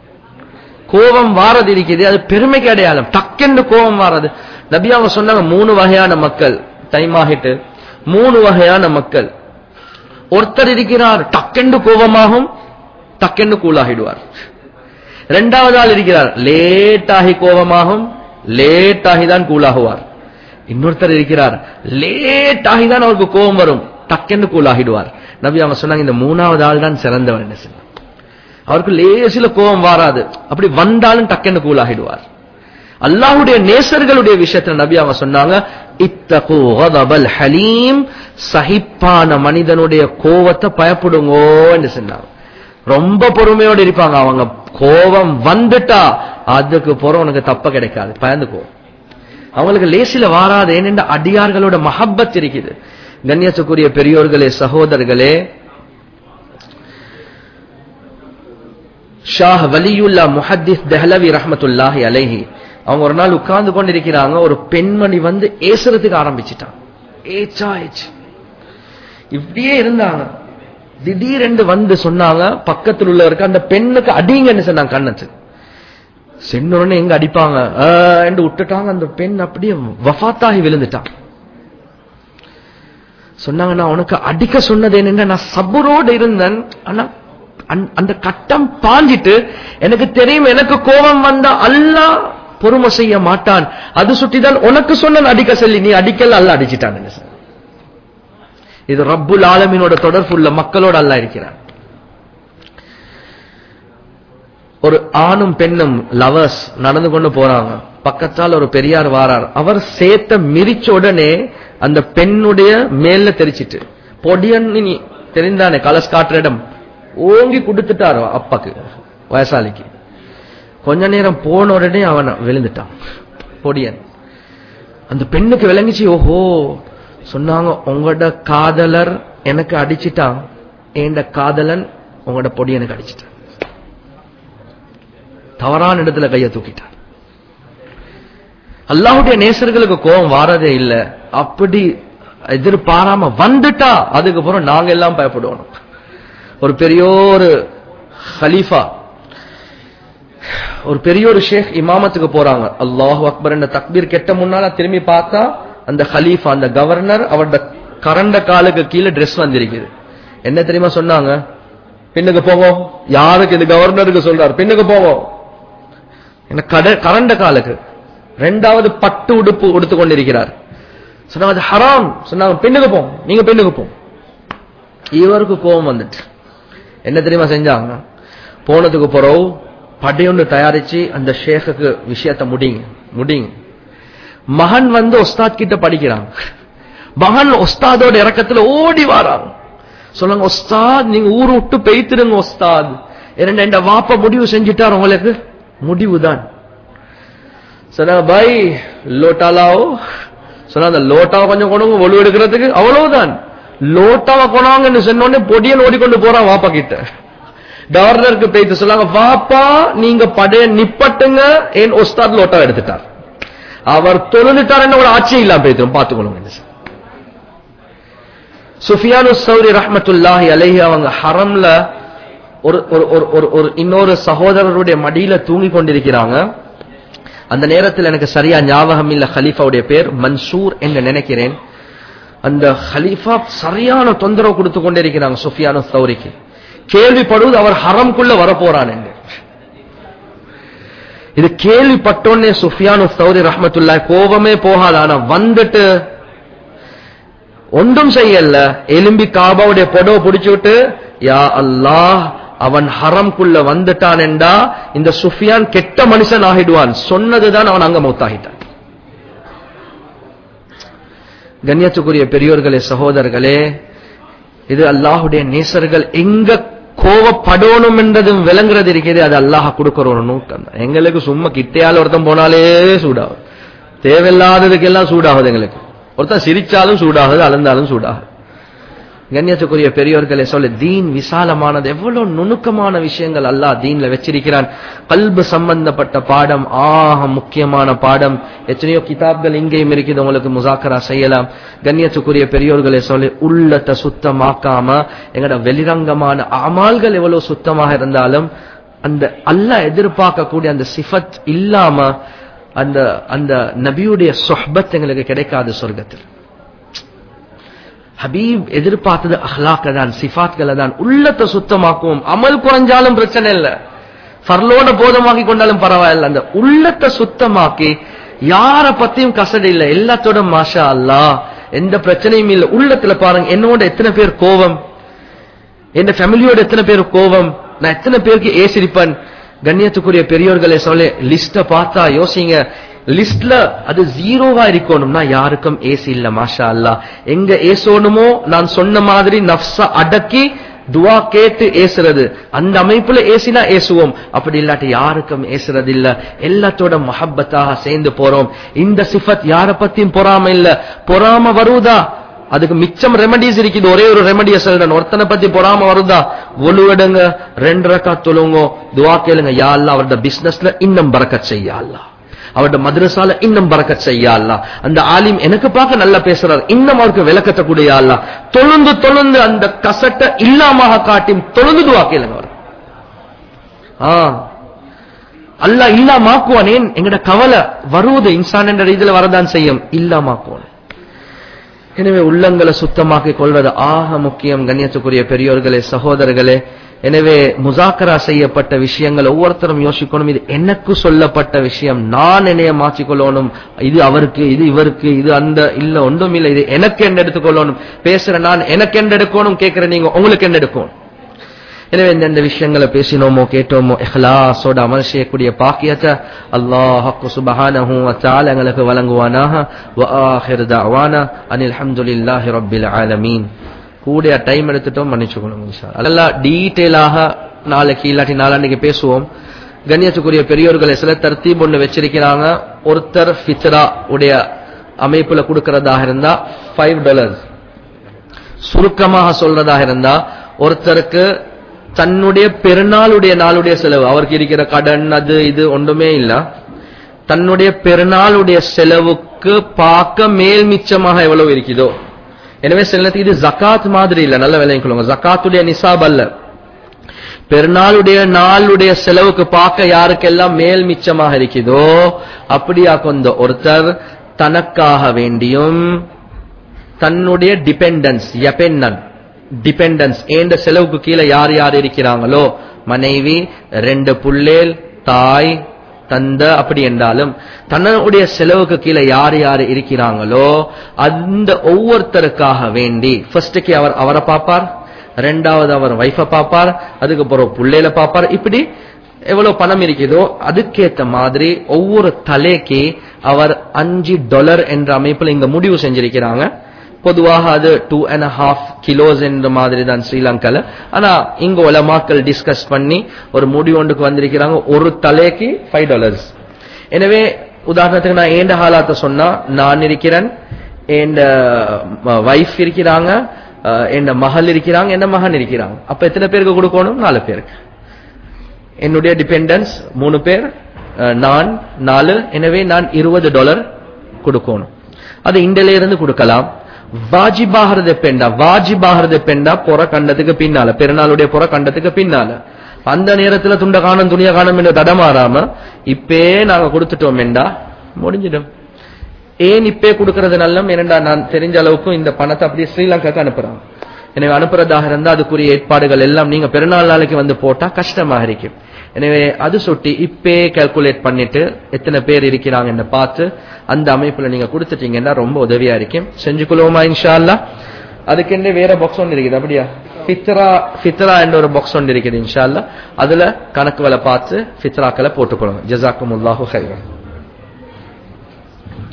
கோபம் வாரது இருக்குது, அது பெருமைக்கு அடையாளம். டக்கென்று கோபம் வாரது. நபி அவங்க சொன்னாங்க, 3 வகையான மக்கள். டைம் ஆகிட்டு 3 வகையான மக்கள். ஒருத்தர் இருக்கிறார், டக்கென்று கோபமாகும், டக்கென்று கூலாகிடுவார். 2வது ஆள் இருக்கிறார், லேட் ஆகி கோபமாகும், லேட் ஆகிதான் கூலாகுவார். இன்னொருத்தர் இருக்கிறார், லேட் ஆகிதான் அவருக்கு கோபம் வரும், டக்கென்று கூலாகிடுவார். நபி அவங்க சொன்னாங்க, இந்த 3வது ஆள் தான் சிறந்தவன். என்ன சொன்னாங்க? அவருக்கு லேசில கோபம் வராது, அப்படி வந்தாலும் டக்கென்று கூலாகிடுவார். அல்லாஹ்வுடைய நேசர்களுடைய விஷயத்துல நபி அவங்க சொன்னாங்க, இத்தகு கதபல் ஹலீம், சஹிப்பான மனிதனுடைய கோபத்தை பயப்படுங்கோ என்று சொன்னாங்க. ரொம்ப பொறுமையோடு இருப்பாங்க அவங்க. கோபம் வந்துட்டா அதுக்கு போற உனக்கு தப்ப கிடைக்காது, பயந்துக்கோ. அவங்களுக்கு லேசில வாராது, ஏனென்ற அடியார்களோட மஹப்பத் இருக்குது. கண்ணியத்துக்குரிய பெரியோர்களே சகோதரர்களே, ஷாஹ் வலியுல்லா முஹத்திஸ் தெஹ்லவி ரஹ்மத்துல்லாஹி அலைஹி அவங்க ஒரு நாள் உட்கார்ந்து கொண்டிருக்கிறாங்க. ஒரு பெண்மணி வந்து ஏசுறதுக்கு ஆரம்பிச்சிட்டான். இப்படியே இருந்தாங்க. திடீரென்று வந்து சொன்னாங்க, பக்கத்தில் உள்ளவருக்கு அந்த பெண்ணுக்கு அடிங்கன்னு சொன்னாங்க. கண்ணச்சு சென்னுடனே எங்க அடிப்பாங்க என்று விட்டுட்டாங்க. அந்த பெண் அப்படியே வஃபாத்தாகி விழுந்துட்டான். சொன்னாங்க, நான் உனக்கு அடிக்க சொன்னது என்ன, நான் சபுரோடு இருந்தேன், ஆனா அந்த கட்டம் பாஞ்சிட்டு எனக்கு தெரியும், எனக்கு கோபம் வந்தா அல்லாஹ் பொறுமை செய்ய மாட்டான், அது சுட்டிதான் உனக்கு சொன்ன அடிக்க சொல்லி நீ அடிக்கல, அல்லாஹ் அடிச்சிட்டான். இது ரப்புல் ஆலமீனோட தொடர்புள்ள மக்களோட அல்லாஹ் இருக்கிறான். ஒரு ஆணும் பெண்ணும் லவர்ஸ் நடந்து கொண்டு போறாங்க. பக்கத்தால் ஒரு பெரியார் வாரார். அவர் சேத்த மிரிச்ச உடனே அந்த பெண்ணுடைய மேல தெரிச்சிட்டு பொடியன்னு நீ தெரிந்தானே கலஸ் காட்டுற இடம் ஓங்கி கொடுத்துட்டாரோ அப்பாக்கு, வயசாலிக்கு. கொஞ்ச நேரம் போன உடனே அவன் விழுந்துட்டான் பொடியன். அந்த பெண்ணுக்கு விளங்கிச்சு. ஓஹோ, சொன்னாங்க, உங்களோட காதலர் எனக்கு அடிச்சிட்டான், ஏண்ட காதலன் உங்களோட பொடி எனக்கு அடிச்சிட்டான். தவறான இடத்துல கைய தூக்கிட்டான். அல்லாஹ்வுடைய நேசர்களுக்கு கோபம் வாரதே இல்ல. அப்படி எதிர்பாராம வந்துட்டா அதுக்கப்புறம் நாங்க எல்லாம் பயப்படுவோம். ஒரு பெரியோரு ஹலீஃபா, ஒரு பெரியோரு ஷேக் இமாமத்துக்கு போறாங்க. அல்லாஹு அக்பர் என்ற தக்பீர் கெட்ட முன்னால திரும்பி பார்த்தா அந்த ஹலீஃபா, அந்த கவர்னர், அவரோட கரண்ட காலுக்கு கீழே ட்ரெஸ் வந்திருக்குது. என்ன தெரியுமா சொன்னாங்க? பின்னுக்கு போவோம். யாருக்கு? இது கவர்னருக்கு சொல்றாரு, பின்னுக்கு போவோம். என்ன கரண்ட காலுக்கு ரெண்டாவது பட்டு உடுப்பு உடுத்து கொண்டிருக்கிறார். சொன்னாங்க அது ஹராம். சொன்னாங்க பின்னுக்கு போம், நீங்க பின்னுக்கு போம். இவருக்கு கோபம் வந்துட்டு என்ன தெரியுமா செஞ்சாங்க? போனதுக்கு பிறகு படையொன்று தயாரிச்சு அந்த ஷேக்குக்கு விஷயத்தை முடிங்க. மகன் வந்து உஸ்தாத் கிட்ட படிக்கிறாங்க. மகன் உஸ்தாதோட இறக்கத்துல ஓடி வாராங்க. சொல்லுங்க, உஸ்தாத் நீங்க ஊரு விட்டு பெய்த்திருங்க உஸ்தாத், என் வாப்ப முடிவு செஞ்சுட்டார், உங்களுக்கு முடிவுதான். சொன்னாங்க பாய் லோட்டாலாவோ. சொன்னா அந்த லோட்டாவை கொஞ்சம் கொண்டு ஒழு எடுக்கிறதுக்கு, அவ்வளவுதான். லோட்டாவை கொண்டாங்கன்னு சொன்னோடனே பொடியன் ஓடிக்கொண்டு போறான் வாப்பா கிட்ட. கவர்னருக்கு பேய்த்து சொல்லாங்க, வாப்பா நீங்க படைய நிப்பட்டுங்க, என் உஸ்தாத் லோட்டா எடுத்துட்டார், அவர் தொழுந்துட்டார், என்ன ஒரு ஆட்சி இல்லாம பேய்த்து பாத்துக்கொள்ளுங்க. சுஃபியானு ஸௌரி ரஹ்மத்துல்லாஹி அலைஹி அவங்க ஹரம்ல ஒரு இன்னொரு சகோதரருடைய மடியில தூங்கி கொண்டிருக்கிறாங்க. அந்த நேரத்தில் எனக்கு சரியா ஞாபகம் இல்ல, ஹலீஃபாவுடைய பேர் மன்சூர் என்று நினைக்கிறேன். அந்த ஹலீஃபா சரியான தொந்தரவு கொடுத்து கொண்டிருக்கிறாங்க சுஃபியானு ஸௌரிக்கு. கேள்விப்படுவது அவர் ஹரம்குள்ள வரப்போறான் என்று. இது கேள்விப்பட்டோன்னே சுஃபியானு ஸௌரி ரஹ்மத்துல்லாஹி கோபமே போகாத, ஆனா வந்துட்டு ஒன்றும் செய்யல, எலும்பி காபாவுடைய பொடவை பிடிச்சுட்டு, யா அல்லாஹ் அவன் ஹரம்குள்ள வந்துட்டான் என்றா இந்த சுஃபியான் கெட்ட மனுஷன் ஆகிடுவான், சொன்னதுதான் அவன் அங்க மௌத்தாகிட்டான். கண்ணியத்துக்குரிய பெரியோர்களே, சகோதரர்களே, இது அல்லாஹுடைய நேசர்கள் எங்க கோவப்படணும் என்றதும் விளங்குறது இருக்கிறது. அது அல்லாஹ் கொடுக்கிற ஒரு நோக்கம். எங்களுக்கு சும்மா கிட்டையால் ஒருத்தன் போனாலே சூடாகும், தேவையில்லாததுக்கெல்லாம் சூடாகுது. எங்களுக்கு ஒருத்தன் சிரிச்சாலும் சூடாகுது, அலந்தாலும் சூடாகுது. கண்ணியத்துக்குரிய பெரியோர்களே, சொல்ல தீன் விசாலமானது, எவ்வளவு நுணுக்கமான விஷயங்கள் அல்லாஹ் தீன்ல வச்சிருக்கிறான். கல்பு சம்பந்தப்பட்ட பாடம் ஆக முக்கியமான பாடம். எத்தனையோ கிதாப்கள் இங்கேயும் இருக்குது, உங்களுக்கு முசாக்கரா செய்யலாம். கண்ணியத்துக்குரிய பெரியோர்களே, சொல்ல உள்ளத்தை சுத்தமாக்காம எங்கட வெளிரங்கமான அமால்கள் எவ்வளவு சுத்தமாக இருந்தாலும் அந்த அல்லாஹ் எதிர்பார்க்கக்கூடிய அந்த சிஃபத் இல்லாம அந்த அந்த நபியுடைய சொஹ்பத் எங்களுக்கு கிடைக்காது சொர்க்கத்தில். ஹபீப் எதிர்பார்த்தது அஹ்லாக்க தான், சிஃபாத்களை தான். உள்ளத்தை சுத்தமாக்குவோம், அமல் குறைஞ்சாலும் பிரச்சனை இல்லை, ஃபர்லோட போதமாக்கி கொண்டாலும் பரவாயில்ல. அந்த உள்ளத்தை சுத்தமாக்கி யார பத்தியும் கசடு இல்லை, எல்லாத்தோட மாஷா அல்லாஹ் எந்த பிரச்சனையும் இல்லை. உள்ளத்துல பாருங்க, என்னோட எத்தனை பேர் கோபம், என் ஃபேமிலியோட எத்தனை பேர் கோபம், நான் எத்தனை பேருக்கு ஏசிரிப்பன். கண்ணியத்துக்குரிய பெரியோர்களே, சொல்ல லிஸ்ட பார்த்தா யோசிங்க, லிஸ்ட்ல அது ஜீரோவா இருக்கணும்னா யாருக்கும் ஏசி இல்ல. மாஷா அல்லாஹ் எங்க ஏசோனுமோ நான் சொன்ன மாதிரி நஃப்ஸ அடக்கி துவா கேட்டு ஏசுறது, அந்த அமைப்புல ஏசினா ஏசுவோம். அப்படி இல்லாட்டி யாருக்கும் ஏசுறது இல்ல, எல்லாத்தோட மஹப்பத்தாக சேர்ந்து போறோம். இந்த சிஃபத் யார பத்தியும் பொறாம இல்ல. பொறாம வருதா, அதுக்கு மிச்சம் ரெமடிஸ் இருக்குது. ஒரே ஒரு ரெமடிய சொல்றேன், ஒருத்தனை பத்தி பொறாம வருதா, ஒழுவடுங்க, 2 ரக்காத் தொழுங்க, துவா கேளுங்க, யா அல்லாஹ் அவரோட பிசினஸ்ல இன்னும் பரக்கத் செய்ய அல்லாஹ், அவரோட மதரசால இன்னும் பரக்கத் செய்ய அல்லாஹ், அந்த ஆலிம் எனக்கு பார்க்க நல்லா பேசுறார், இன்னும் அவருக்கு விளக்கத்தை கூடிய அல்லாஹ். தொழுந்து தொழுந்து அந்த கசட்டை இல்லாம காட்டி தொழுந்து துவா கேளுங்க. அல்லாஹ் இல்லாமாக்குவான். ஏன் எங்கட கவலை வருவது இன்சான் என்ற ரீதியில வரதான் செய்யும், இல்லாமாக்குவான். எனவே உள்ளங்களை சுத்தமாக்கிக் கொள்வது ஆக முக்கியம். கண்ணியத்துக்குரிய பெரியோர்களே, சகோதரர்களே, எனவே முசாக்கரா செய்யப்பட்ட விஷயங்கள் ஒவ்வொருத்தரும் யோசிக்கணும், இது எனக்கு சொல்லப்பட்ட விஷயம், நான் என்னைய மாற்றிக்கொள்ளணும், இது அவருக்கு, இது இவருக்கு, இது அந்த இல்ல ஒன்றும் இல்லை, இது எனக்கு என்ன எடுத்துக்கொள்ளணும். பேசுற நான் எனக்கு என்ன எடுக்கணும், கேட்கிற நீங்க உங்களுக்கு என்ன எடுக்கணும். எனவே இந்த விஷயங்களை பேசினோமோ கேட்டோமோ இஹ்லாஸோட அமல் செய்யக்கூடிய பாக்கியத்தை அல்லாஹ் சுப்ஹானஹு வ தஆலா எங்களுக்கு வழங்குவானாக. வ ஆகிர் தஅவானா அனில் ஹம்துலில்லாஹி ரப்பில் ஆலமீன். கூடிய டைம் எடுத்துட்டோம், மன்னிச்சுக்கணும் இன்ஷா அல்லாஹ். அதெல்லாம் டீட்டெயிலாக நாளைக்கு இல்லாட்டி நாளான்னைக்கு பேசுவோம். கண்ணியத்துக்குரிய பெரியோர்களை சில தர்த்தீப் ஒன்று வச்சிருக்கிறாங்க. ஒருத்தர் ஃபித்ரா உடைய அமைப்புல கொடுக்கறதாக இருந்தா $5. சுருக்கமாக சொல்றதாக இருந்தா ஒருத்தருக்கு தன்னுடைய பெருநாளுடைய நாளுடைய செலவு, அவருக்கு இருக்கிற கடன் அது இது ஒன்றுமே இல்ல, தன்னுடைய பெருநாளுடைய செலவுக்கு பார்க்க மேல் மிச்சமாக எவ்வளவு இருக்குதோ. எனவே சில நேரத்துக்கு இது ஜகாத் மாதிரி இல்ல, நல்ல விலையை கொள்ளுங்க, ஜகாத்துடைய நிசாப் அல்ல. பெருநாளுடைய நாளுடைய செலவுக்கு பார்க்க யாருக்கெல்லாம் மேல் மிச்சமாக இருக்குதோ அப்படியா கொண்ட ஒருத்தர் தனக்காக வேண்டியும் தன்னுடைய டிபெண்டன்ஸ் என்ற செலவுக்கு கீழே யார் யார் இருக்கிறாங்களோ, மனைவி, 2 புள்ளேல், தாய், தந்த, அப்படி என்றாலும் தன்னுடைய செலவுக்கு கீழே யார் யார் இருக்கிறாங்களோ அந்த ஒவ்வொருத்தருக்காக வேண்டி ஃபர்ஸ்டுக்கு அவரை பார்ப்பார், 2வது அவர் வைஃப பார்ப்பார், அதுக்கப்புறம் புள்ளையில பார்ப்பார். இப்படி எவ்வளவு பணம் இருக்குதோ அதுக்கேற்ற மாதிரி ஒவ்வொரு தலைக்கு அவர் $5 என்ற அமைப்புல இங்க முடிவு செஞ்சிருக்கிறாங்க. பொதுவாக அது 2.5 கிலோஸ் என்ற மாதிரி தான் ஸ்ரீலங்கால. ஆனா இங்க உலமாக்கள் டிஸ்கஸ் பண்ணி ஒரு முடிவு ஒன்றுக்கு வந்திருக்கிறாங்க, ஒரு தலைக்கு $5. எனவே உதாரணத்துக்கு நான் ஏண்ட ஹாலாத்த சொன்னா, நான் இருக்கிறேன், என் வைஃப் இருக்கிறாங்க, என் மகள் இருக்கிறாங்க, என் மகன் இருக்கிறாங்க. அப்ப எத்தனை பேருக்கு கொடுக்கணும்? 4 பேருக்கு. என்னுடைய டிபெண்டன்ஸ் 3 பேர், நான் 4. எனவே நான் $20 கொடுக்கணும். அது இண்டில இருந்து கொடுக்கலாம். வாஜிபாகிறது பெண்டா புற கண்டத்துக்கு பின்னால, பெருநாளுடைய புற கண்டத்துக்கு பின்னால, அந்த நேரத்துல துண்ட காணும் துணிய காணும் என்று தடமாறாம இப்பே நாங்க கொடுத்துட்டோம் என்றா முடிஞ்சிடும். ஏன் இப்பே கொடுக்கறது நல்லம்? ஏனென்றா நான் தெரிஞ்ச அளவுக்கு இந்த பணத்தை அப்படியே ஸ்ரீலங்காக்கு அனுப்புறாங்க. எனவே அனுப்புறதாக இருந்தா அதுக்குரிய ஏற்பாடுகள் எல்லாம் நீங்க பெருநாள் நாளைக்கு வந்து போட்டா கஷ்டமாக இருக்கும். எனவே அது சொட்டி இப்பே கால்குலேட் பண்ணிட்டு எத்தனை பேர் இருக்கிறாங்க பார்த்து அந்த அமைப்புல நீங்க கொடுத்துட்டீங்கன்னா ரொம்ப உதவியா இருக்கும். செஞ்சுக்கொள்வோமா இன்ஷா அல்லாஹ்? அதுக்கு வேற பாக்ஸ் ஒன்று இருக்குது, அப்படியா? ஃபித்ரா என்ற ஒரு பாக்ஸ் ஒன்று இருக்குது இன்ஷா அல்லாஹ். அதுல கணக்குகளை பார்த்து ஃபித்ராக்களை போட்டுக்கொள்ளுங்க. ஜஸாக்குமுல்லாஹு கைரன்.